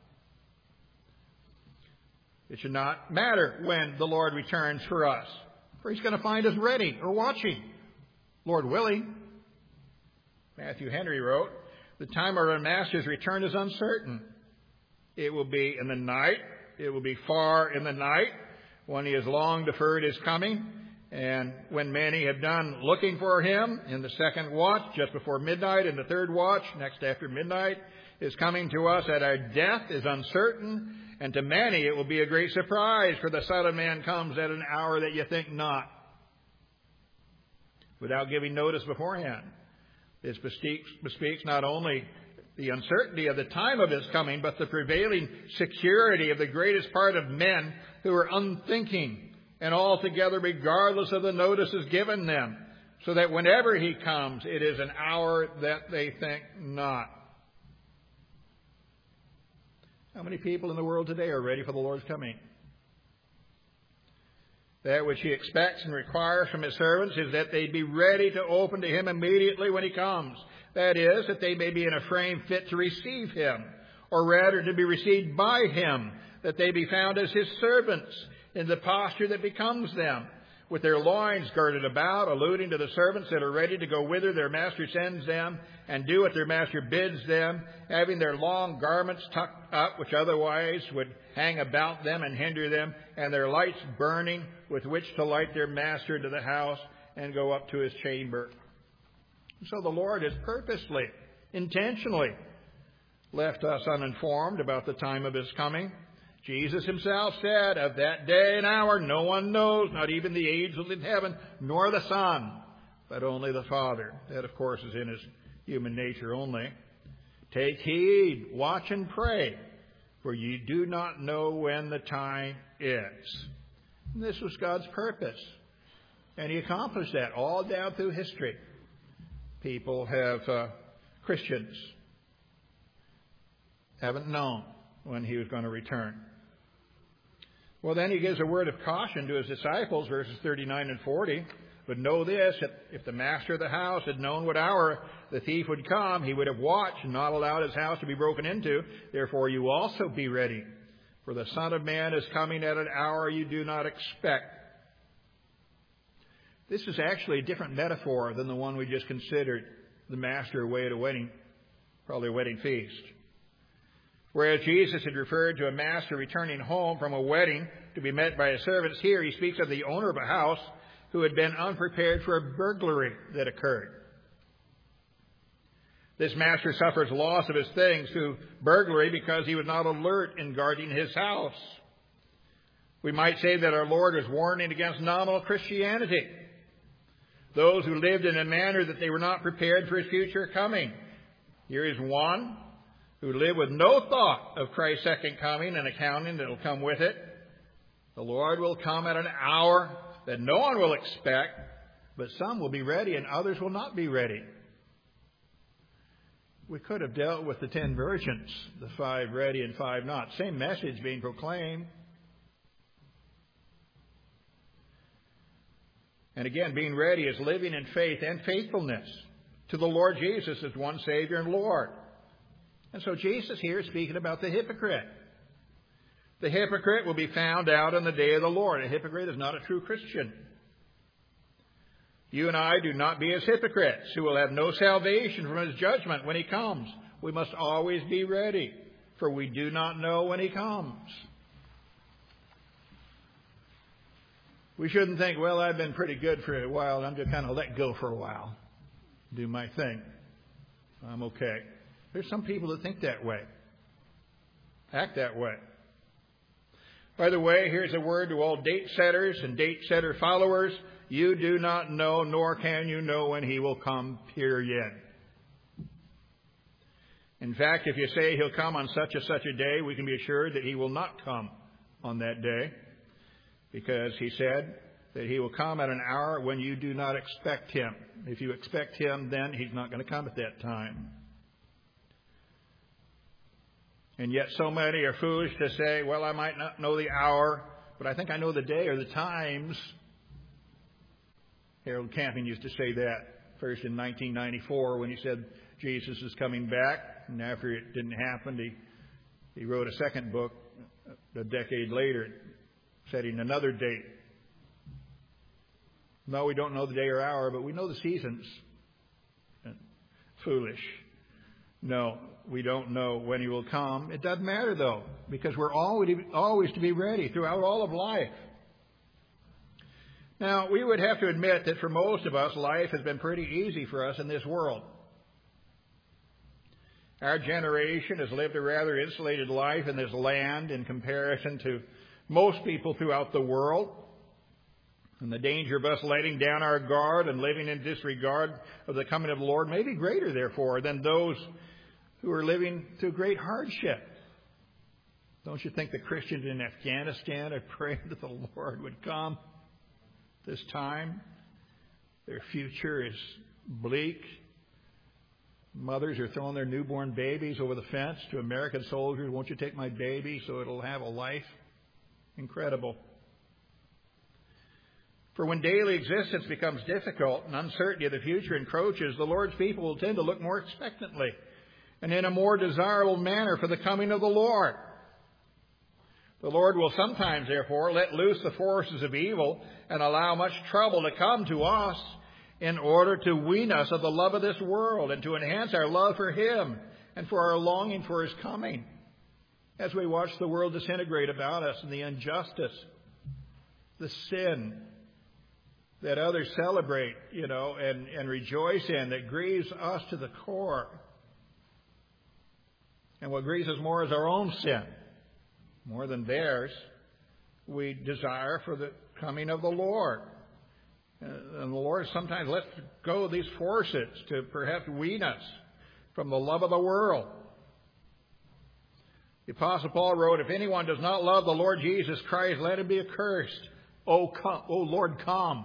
It should not matter when the Lord returns for us, for he's going to find us ready or watching, Lord willing. Matthew Henry wrote, the time of our master's return is uncertain. It will be in the night. It will be far in the night when he has long deferred his coming. And when many have done looking for him in the second watch, just before midnight, in the third watch, next after midnight, his coming to us at our death is uncertain. And to many it will be a great surprise, for the Son of Man comes at an hour that you think not, without giving notice beforehand. This bespeaks, bespeaks not only the uncertainty of the time of his coming, but the prevailing security of the greatest part of men who are unthinking and altogether regardless of the notices given them, so that whenever he comes, it is an hour that they think not. How many people in the world today are ready for the Lord's coming? That which he expects and requires from his servants is that they be ready to open to him immediately when he comes. That is, that they may be in a frame fit to receive him, or rather to be received by him, that they be found as his servants in the posture that becomes them, with their loins girded about, alluding to the servants that are ready to go whither their master sends them, and do what their master bids them, having their long garments tucked up, which otherwise would hang about them and hinder them, and their lights burning, with which to light their master into the house and go up to his chamber. So the Lord has purposely, intentionally left us uninformed about the time of his coming. Jesus himself said, of that day and hour no one knows, not even the angels in heaven, nor the Son, but only the Father. That, of course, is in his human nature only. Take heed, watch and pray, for you do not know when the time is. And this was God's purpose. And he accomplished that all down through history. People have, uh, Christians, haven't known when he was going to return. Well, then he gives a word of caution to his disciples, verses thirty-nine and forty. But know this, that if the master of the house had known what hour the thief would come, he would have watched and not allowed his house to be broken into. Therefore you also be ready, for the Son of Man is coming at an hour you do not expect. This is actually a different metaphor than the one we just considered, the master away at a wedding, probably a wedding feast. Whereas Jesus had referred to a master returning home from a wedding to be met by his servants, here he speaks of the owner of a house who had been unprepared for a burglary that occurred. This master suffers loss of his things through burglary because he was not alert in guarding his house. We might say that our Lord was warning against nominal Christianity, those who lived in a manner that they were not prepared for his future coming. Here is one who lived with no thought of Christ's second coming and accounting that will come with it. The Lord will come at an hour that no one will expect, but some will be ready and others will not be ready. We could have dealt with the ten virgins, the five ready and five not. Same message being proclaimed. And again, being ready is living in faith and faithfulness to the Lord Jesus as one Savior and Lord. And so Jesus here is speaking about the hypocrite. The hypocrite will be found out on the day of the Lord. A hypocrite is not a true Christian. You and I do not be as hypocrites who will have no salvation from his judgment when he comes. We must always be ready, for we do not know when he comes. We shouldn't think, well, I've been pretty good for a while. I'm just kind of let go for a while. Do my thing. I'm okay. There's some people that think that way. Act that way. By the way, here's a word to all date setters and date setter followers. You do not know, nor can you know when he will come, period. In fact, if you say he'll come on such and such a day, we can be assured that he will not come on that day, because he said that he will come at an hour when you do not expect him. If you expect him, then he's not going to come at that time. And yet so many are foolish to say, well, I might not know the hour, but I think I know the day or the times. Harold Camping used to say that first in nineteen ninety-four when he said Jesus is coming back. And after it didn't happen, he, he wrote a second book a decade later, setting another date. No, we don't know the day or hour, but we know the seasons. Foolish. No, we don't know when he will come. It doesn't matter, though, because we're always, always to be ready throughout all of life. Now, we would have to admit that for most of us, life has been pretty easy for us in this world. Our generation has lived a rather insulated life in this land in comparison to most people throughout the world. And the danger of us letting down our guard and living in disregard of the coming of the Lord may be greater, therefore, than those who are living through great hardship. Don't you think the Christians in Afghanistan are praying that the Lord would come this time? Their future is bleak. Mothers are throwing their newborn babies over the fence to American soldiers. Won't you take my baby so it'll have a life? Incredible. For when daily existence becomes difficult and uncertainty of the future encroaches, the Lord's people will tend to look more expectantly and in a more desirable manner for the coming of the Lord. The Lord will sometimes, therefore, let loose the forces of evil and allow much trouble to come to us in order to wean us of the love of this world and to enhance our love for Him and for our longing for His coming. As we watch the world disintegrate about us and the injustice, the sin that others celebrate, you know, and, and rejoice in, that grieves us to the core. And what grieves us more is our own sin, more than theirs. We desire for the coming of the Lord. And the Lord sometimes lets go of these forces to perhaps wean us from the love of the world. The Apostle Paul wrote, "If anyone does not love the Lord Jesus Christ, let him be accursed. O, come, O Lord, come."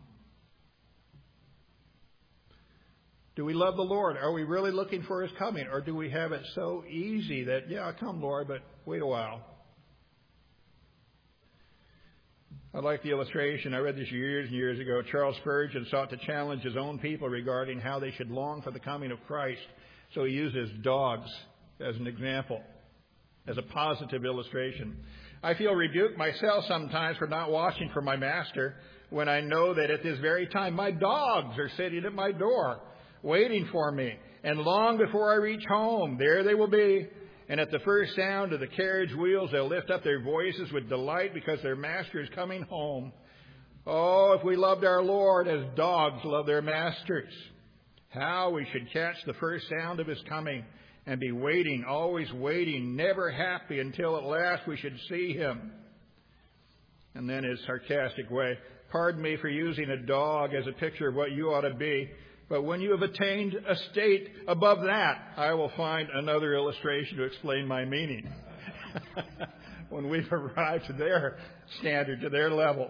Do we love the Lord? Are we really looking for His coming? Or do we have it so easy that, yeah, come, Lord, but wait a while? I like the illustration. I read this years and years ago. Charles Spurgeon sought to challenge his own people regarding how they should long for the coming of Christ. So he uses dogs as an example, as a positive illustration. I feel rebuked myself sometimes for not watching for my master when I know that at this very time my dogs are sitting at my door, waiting for me. And long before I reach home, there they will be. And at the first sound of the carriage wheels, they'll lift up their voices with delight because their master is coming home. Oh, if we loved our Lord as dogs love their masters, how we should catch the first sound of His coming and be waiting, always waiting, never happy until at last we should see Him. And then his sarcastic way, "Pardon me for using a dog as a picture of what you ought to be. But when you have attained a state above that, I will find another illustration to explain my meaning." When we've arrived to their standard, to their level.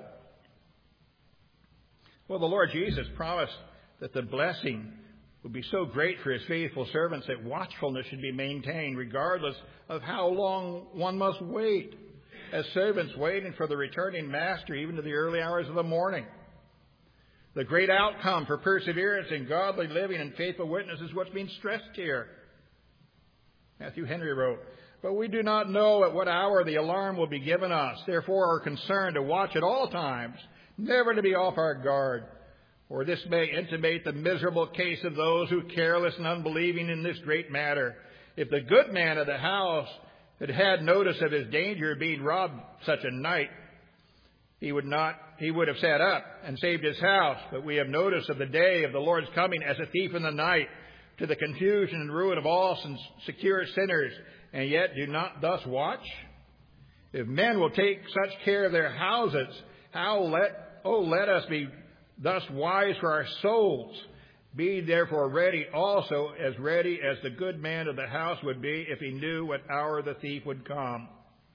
Well, the Lord Jesus promised that the blessing would be so great for His faithful servants that watchfulness should be maintained regardless of how long one must wait, as servants waiting for the returning master even to the early hours of the morning. The great outcome for perseverance in godly living and faithful witness is what's being stressed here. Matthew Henry wrote, "But we do not know at what hour the alarm will be given us. Therefore are concerned to watch at all times, never to be off our guard. Or this may intimate the miserable case of those who, careless and unbelieving in this great matter, if the good man of the house had had notice of his danger of being robbed such a night, he would not, he would have sat up and saved his house. But we have notice of the day of the Lord's coming as a thief in the night, to the confusion and ruin of all secure sinners, and yet do not thus watch. If men will take such care of their houses, how let, oh, let us be thus wise for our souls. Be therefore ready also, as ready as the good man of the house would be if he knew what hour the thief would come."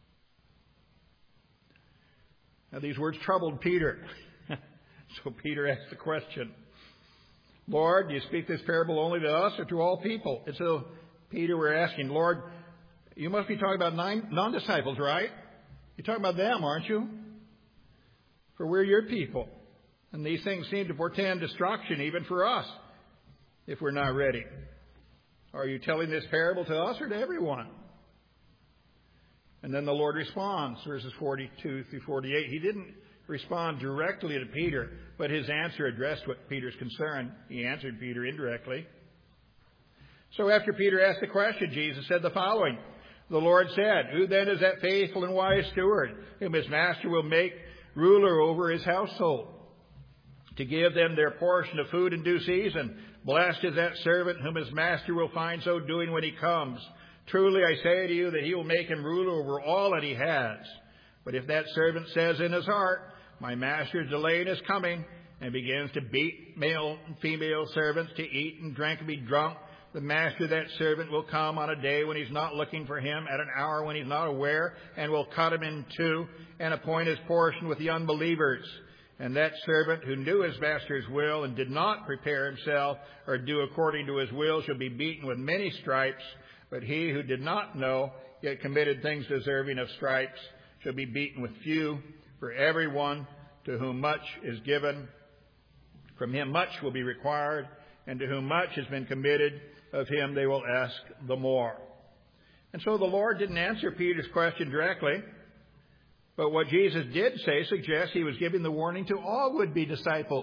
Now, these words troubled Peter. So Peter asked the question, "Lord, do you speak this parable only to us or to all people?" And so Peter were asking, "Lord, you must be talking about non-disciples, right? You're talking about them, aren't you? For we're your people. And these things seem to portend destruction even for us if we're not ready. Are you telling this parable to us or to everyone?" And then the Lord responds, verses forty-two through forty-eight. He didn't respond directly to Peter, but his answer addressed what Peter's concern. He answered Peter indirectly. So after Peter asked the question, Jesus said the following. The Lord said, "Who then is that faithful and wise steward, whom his master will make ruler over his household, to give them their portion of food in due season? Blessed is that servant whom his master will find so doing when he comes. Truly I say to you that he will make him ruler over all that he has. But if that servant says in his heart, 'My master is delaying his coming,' and begins to beat male and female servants, to eat and drink and be drunk, the master of that servant will come on a day when he's not looking for him, at an hour when he's not aware, and will cut him in two and appoint his portion with the unbelievers. And that servant who knew his master's will and did not prepare himself or do according to his will shall be beaten with many stripes. But he who did not know, yet committed things deserving of stripes, shall be beaten with few. For everyone to To whom much is given, from him much will be required, and to whom much has been committed, of him they will ask the more. And so the Lord didn't answer Peter's question directly, but what Jesus did say suggests he was giving the warning to all would-be disciples,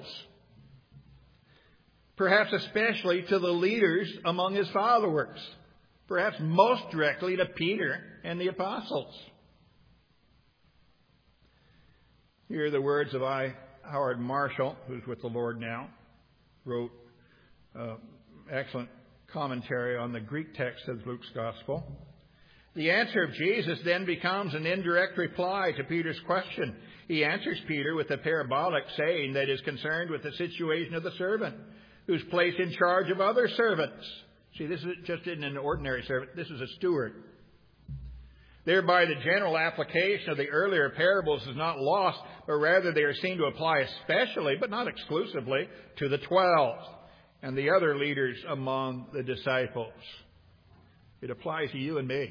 perhaps especially to the leaders among his followers, perhaps most directly to Peter and the apostles. Here are the words of I. Howard Marshall, who's with the Lord now, wrote uh, excellent commentary on the Greek text of Luke's Gospel. The answer of Jesus then becomes an indirect reply to Peter's question. He answers Peter with a parabolic saying that is concerned with the situation of the servant who's placed in charge of other servants. See, this is just isn't an ordinary servant. This is a steward. Thereby, the general application of the earlier parables is not lost, but rather they are seen to apply especially, but not exclusively, to the twelve and the other leaders among the disciples. It applies to you and me.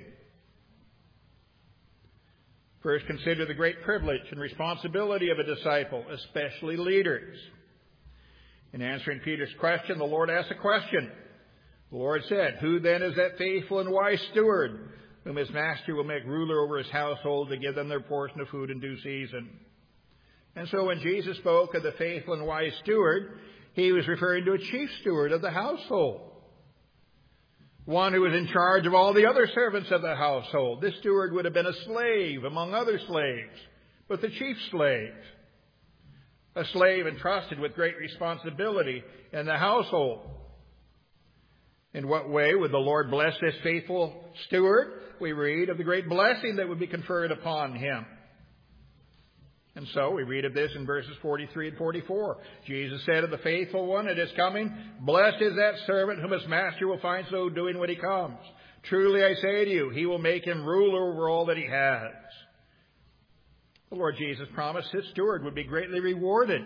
First, consider the great privilege and responsibility of a disciple, especially leaders. In answering Peter's question, the Lord asked a question. The Lord said, "Who then is that faithful and wise steward, whom his master will make ruler over his household to give them their portion of food in due season?" And so when Jesus spoke of the faithful and wise steward, he was referring to a chief steward of the household, one who was in charge of all the other servants of the household. This steward would have been a slave among other slaves, but the chief slave, a slave entrusted with great responsibility in the household. In what way would the Lord bless this faithful steward? We read of the great blessing that would be conferred upon him. And so we read of this in verses forty-three and forty-four. Jesus said of the faithful one that is coming, "Blessed is that servant whom his master will find so doing when he comes. Truly I say to you, he will make him ruler over all that he has." The Lord Jesus promised his steward would be greatly rewarded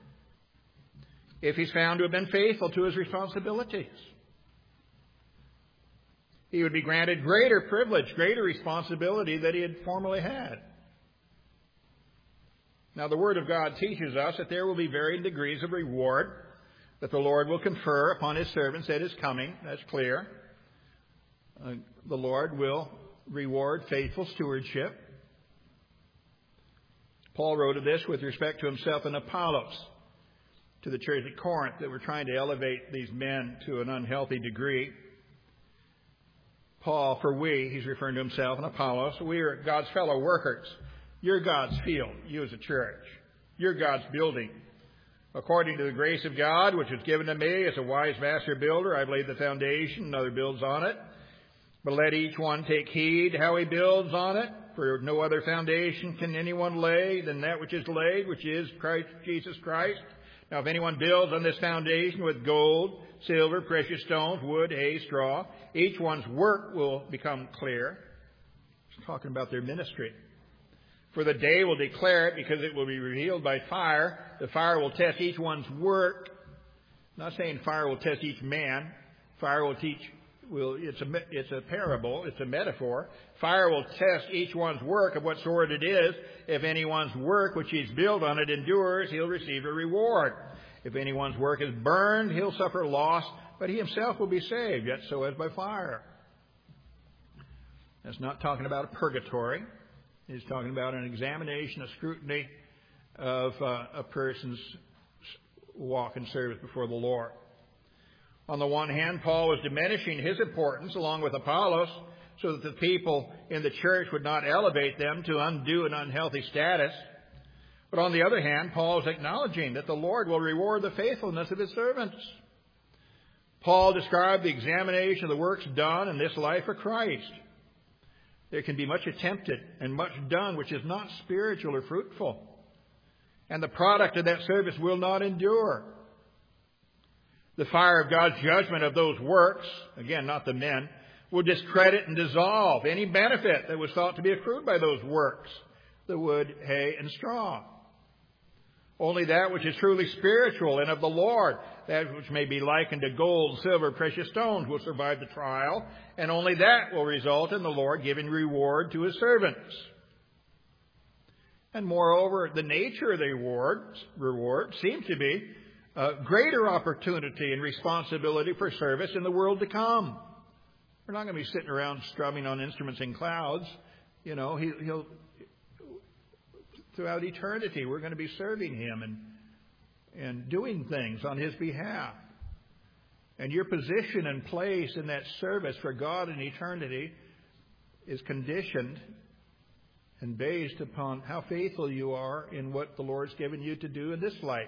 if he's found to have been faithful to his responsibilities. He would be granted greater privilege, greater responsibility than he had formerly had. Now, the Word of God teaches us that there will be varying degrees of reward that the Lord will confer upon his servants at his coming. That's clear. Uh, the Lord will reward faithful stewardship. Paul wrote of this with respect to himself and Apollos, to the church at Corinth that were trying to elevate these men to an unhealthy degree. Paul, for we, he's referring to himself and Apollos, we are God's fellow workers. You're God's field, you as a church. You're God's building. According to the grace of God, which was given to me as a wise master builder, I've laid the foundation, another builds on it. But let each one take heed how he builds on it, for no other foundation can anyone lay than that which is laid, which is Christ, Jesus Christ. Now, if anyone builds on this foundation with gold, silver, precious stones, wood, hay, straw, each one's work will become clear. He's talking about their ministry. For the day will declare it, because it will be revealed by fire. The fire will test each one's work. I'm not saying fire will test each man. Fire will teach. Will it's a it's a parable. It's a metaphor. Fire will test each one's work of what sort it is. If anyone's work which he's built on it endures, he'll receive a reward. If anyone's work is burned, he'll suffer loss, but he himself will be saved, yet so as by fire. That's not talking about a purgatory. He's talking about an examination, a scrutiny of uh, a person's walk and service before the Lord. On the one hand, Paul was diminishing his importance along with Apollos so that the people in the church would not elevate them to undue and unhealthy status. But on the other hand, Paul is acknowledging that the Lord will reward the faithfulness of his servants. Paul described the examination of the works done in this life for Christ. There can be much attempted and much done which is not spiritual or fruitful. And the product of that service will not endure. The fire of God's judgment of those works, again, not the men, will discredit and dissolve any benefit that was thought to be accrued by those works, the wood, hay, and straw. Only that which is truly spiritual and of the Lord, that which may be likened to gold, silver, precious stones, will survive the trial, and only that will result in the Lord giving reward to his servants. And moreover, the nature of the reward, reward seems to be a greater opportunity and responsibility for service in the world to come. We're not going to be sitting around strumming on instruments in clouds. You know, he, he'll throughout eternity, we're going to be serving Him and and doing things on His behalf. And your position and place in that service for God in eternity is conditioned and based upon how faithful you are in what the Lord's given you to do in this life.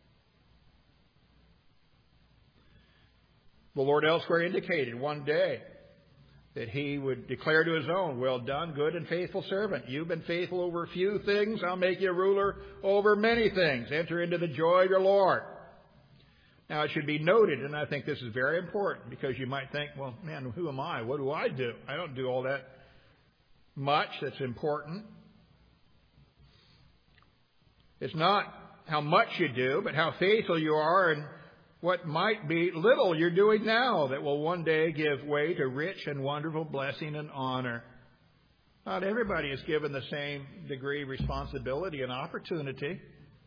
The Lord elsewhere indicated one day that He would declare to His own, "Well done, good and faithful servant. You've been faithful over a few things. I'll make you a ruler over many things. Enter into the joy of your Lord." Now, it should be noted, and I think this is very important, because you might think, well, man, who am I? What do I do? I don't do all that much that's important. It's not how much you do, but how faithful you are and what might be little you're doing now that will one day give way to rich and wonderful blessing and honor. Not everybody is given the same degree of responsibility and opportunity.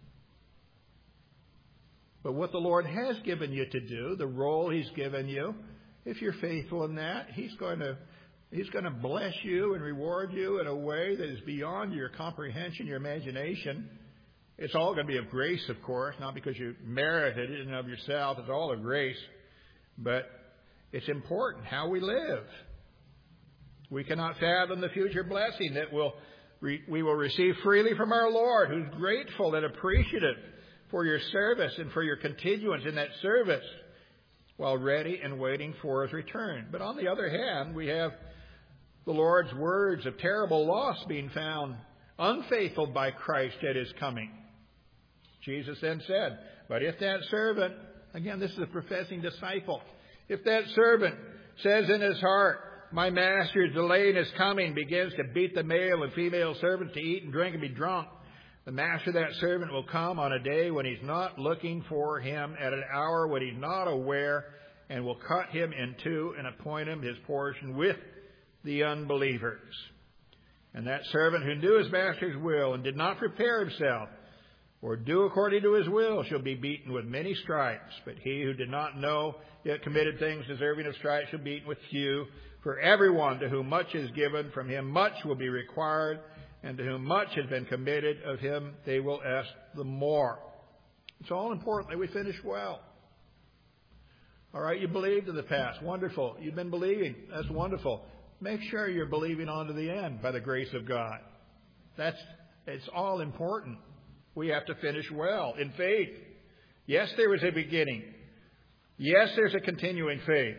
But what the Lord has given you to do, the role He's given you, if you're faithful in that, He's going to He's going to bless you and reward you in a way that is beyond your comprehension, your imagination. It's all going to be of grace, of course, not because you merited it in and of yourself. It's all of grace. But it's important how we live. We cannot fathom the future blessing that we'll, we will receive freely from our Lord, who's grateful and appreciative for your service and for your continuance in that service while ready and waiting for His return. But on the other hand, we have the Lord's words of terrible loss being found unfaithful by Christ at His coming. Jesus then said, "But if that servant," again, this is a professing disciple, "if that servant says in his heart, 'My master is delaying his coming,' begins to beat the male and female servants to eat and drink and be drunk, the master of that servant will come on a day when he's not looking for him, at an hour when he's not aware, and will cut him in two and appoint him his portion with the unbelievers. And that servant who knew his master's will and did not prepare himself or do according to his will shall be beaten with many stripes. But he who did not know, yet committed things deserving of stripes, shall be beaten with few. For everyone to whom much is given, from him much will be required, and to whom much has been committed, of him they will ask the more." It's all important that we finish well. All right, you believed in the past. Wonderful. You've been believing. That's wonderful. Make sure you're believing on to the end by the grace of God. That's, it's all important. We have to finish well in faith. Yes, there was a beginning. Yes, there's a continuing faith.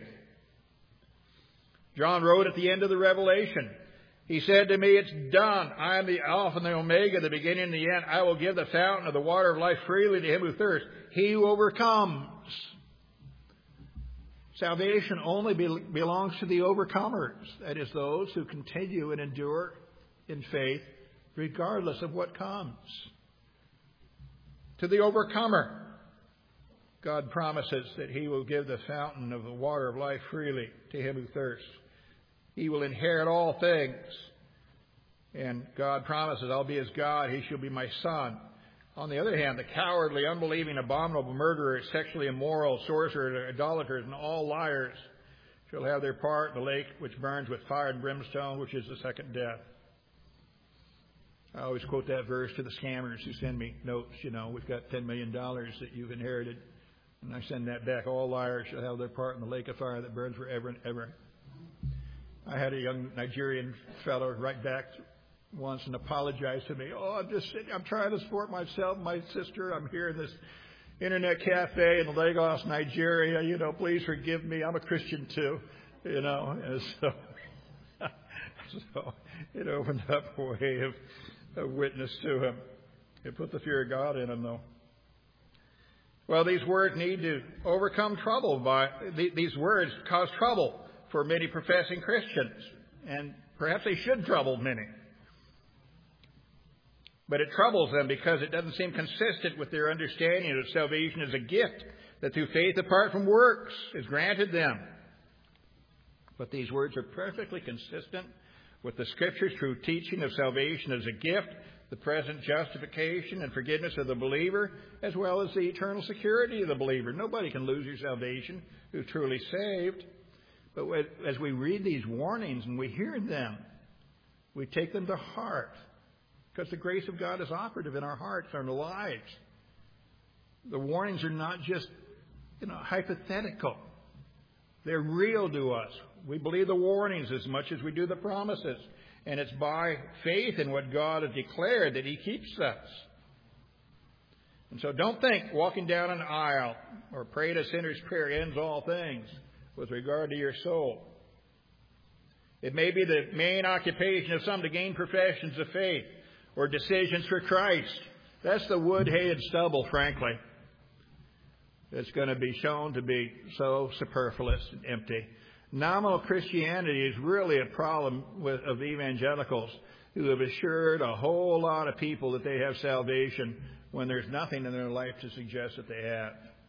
John wrote at the end of the Revelation, he said to me, "It's done. I am the Alpha and the Omega, the beginning and the end. I will give the fountain of the water of life freely to him who thirsts. He who overcomes." Salvation only be- belongs to the overcomers. That is, those who continue and endure in faith regardless of what comes. To the overcomer, God promises that He will give the fountain of the water of life freely to him who thirsts. He will inherit all things. And God promises, "I'll be his God, he shall be my son." On the other hand, the cowardly, unbelieving, abominable, murderers, sexually immoral, sorcerers, idolaters, and all liars shall have their part in the lake which burns with fire and brimstone, which is the second death. I always quote that verse to the scammers who send me notes, you know, "We've got ten million dollars that you've inherited." And I send that back. "All liars shall have their part in the lake of fire that burns forever and ever." I had a young Nigerian fellow write back once and apologize to me. "Oh, I'm just sitting, I'm trying to support myself, my sister. I'm here in this internet cafe in Lagos, Nigeria. You know, please forgive me. I'm a Christian too." You know, and so, so it opened up a way of a witness to him. It put the fear of God in him, though. Well, these words need to overcome trouble. By these words cause trouble for many professing Christians, and perhaps they should trouble many. But it troubles them because it doesn't seem consistent with their understanding of salvation as a gift that through faith apart from works is granted them. But these words are perfectly consistent with the Scripture's true teaching of salvation as a gift the present justification and forgiveness of the believer, as well as the eternal security of the believer. Nobody can lose your salvation who's truly saved. But as we read these warnings and we hear them, we take them to heart, because the grace of God is operative in our hearts and our lives. The warnings are not just, you know, hypothetical. They're real to us. We believe the warnings as much as we do the promises. And it's by faith in what God has declared that He keeps us. And so don't think walking down an aisle or praying a sinner's prayer ends all things with regard to your soul. It may be the main occupation of some to gain professions of faith or decisions for Christ. That's the wood, hay, and stubble, frankly. It's going to be shown to be so superfluous and empty. Nominal Christianity is really a problem with, of evangelicals who have assured a whole lot of people that they have salvation when there's nothing in their life to suggest that they have.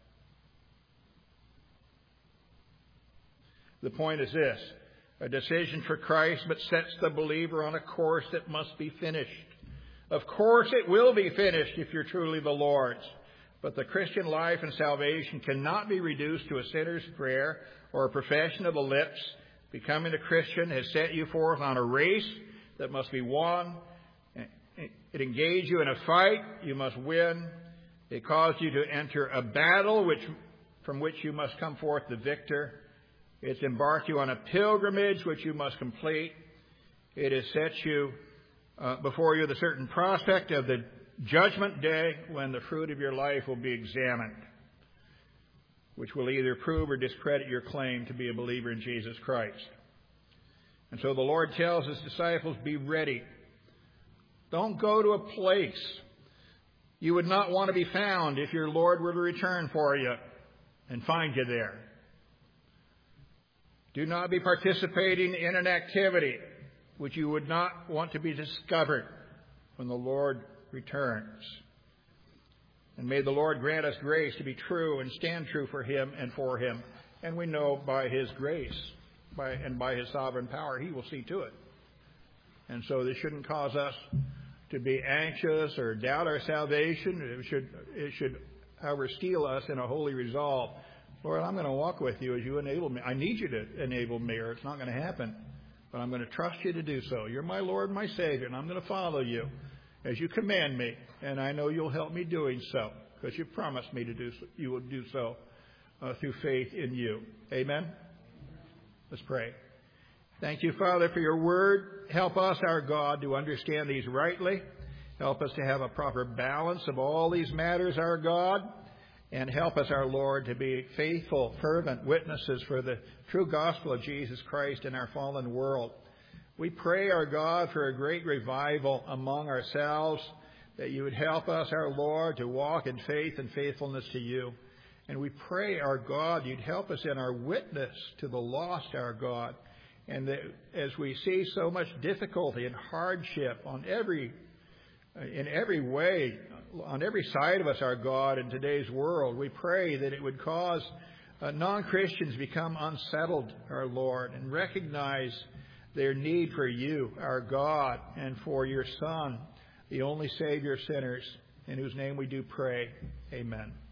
The point is this: a decision for Christ but sets the believer on a course that must be finished. Of course it will be finished if you're truly the Lord's. But the Christian life and salvation cannot be reduced to a sinner's prayer or a profession of the lips. Becoming a Christian has set you forth on a race that must be won. It engaged you in a fight you must win. It caused you to enter a battle which, from which you must come forth the victor. It's embarked you on a pilgrimage which you must complete. It has set you uh, before you the certain prospect of the Judgment Day, when the fruit of your life will be examined, which will either prove or discredit your claim to be a believer in Jesus Christ. And so the Lord tells His disciples, be ready. Don't go to a place you would not want to be found if your Lord were to return for you and find you there. Do not be participating in an activity which you would not want to be discovered when the Lord returns. And may the Lord grant us grace to be true and stand true for Him and for Him. And we know by His grace by, and by His sovereign power, He will see to it. And so this shouldn't cause us to be anxious or doubt our salvation. It should, it should, however, steel us in a holy resolve. Lord, I'm going to walk with you as you enable me. I need you to enable me, or it's not going to happen. But I'm going to trust you to do so. You're my Lord, my Savior, and I'm going to follow you as you command me, and I know you'll help me doing so, because you promised me to do so. You will do so uh, through faith in you. Amen? Let's pray. Thank you, Father, for your word. Help us, our God, to understand these rightly. Help us to have a proper balance of all these matters, our God. And help us, our Lord, to be faithful, fervent witnesses for the true gospel of Jesus Christ in our fallen world. We pray, our God, for a great revival among ourselves, that you would help us, our Lord, to walk in faith and faithfulness to you. And we pray, our God, you'd help us in our witness to the lost, our God. And that as we see so much difficulty and hardship on every, in every way, on every side of us, our God, in today's world, we pray that it would cause uh, non-Christians to become unsettled, our Lord, and recognize their need for you, our God, and for your Son, the only Savior of sinners, in whose name we do pray. Amen.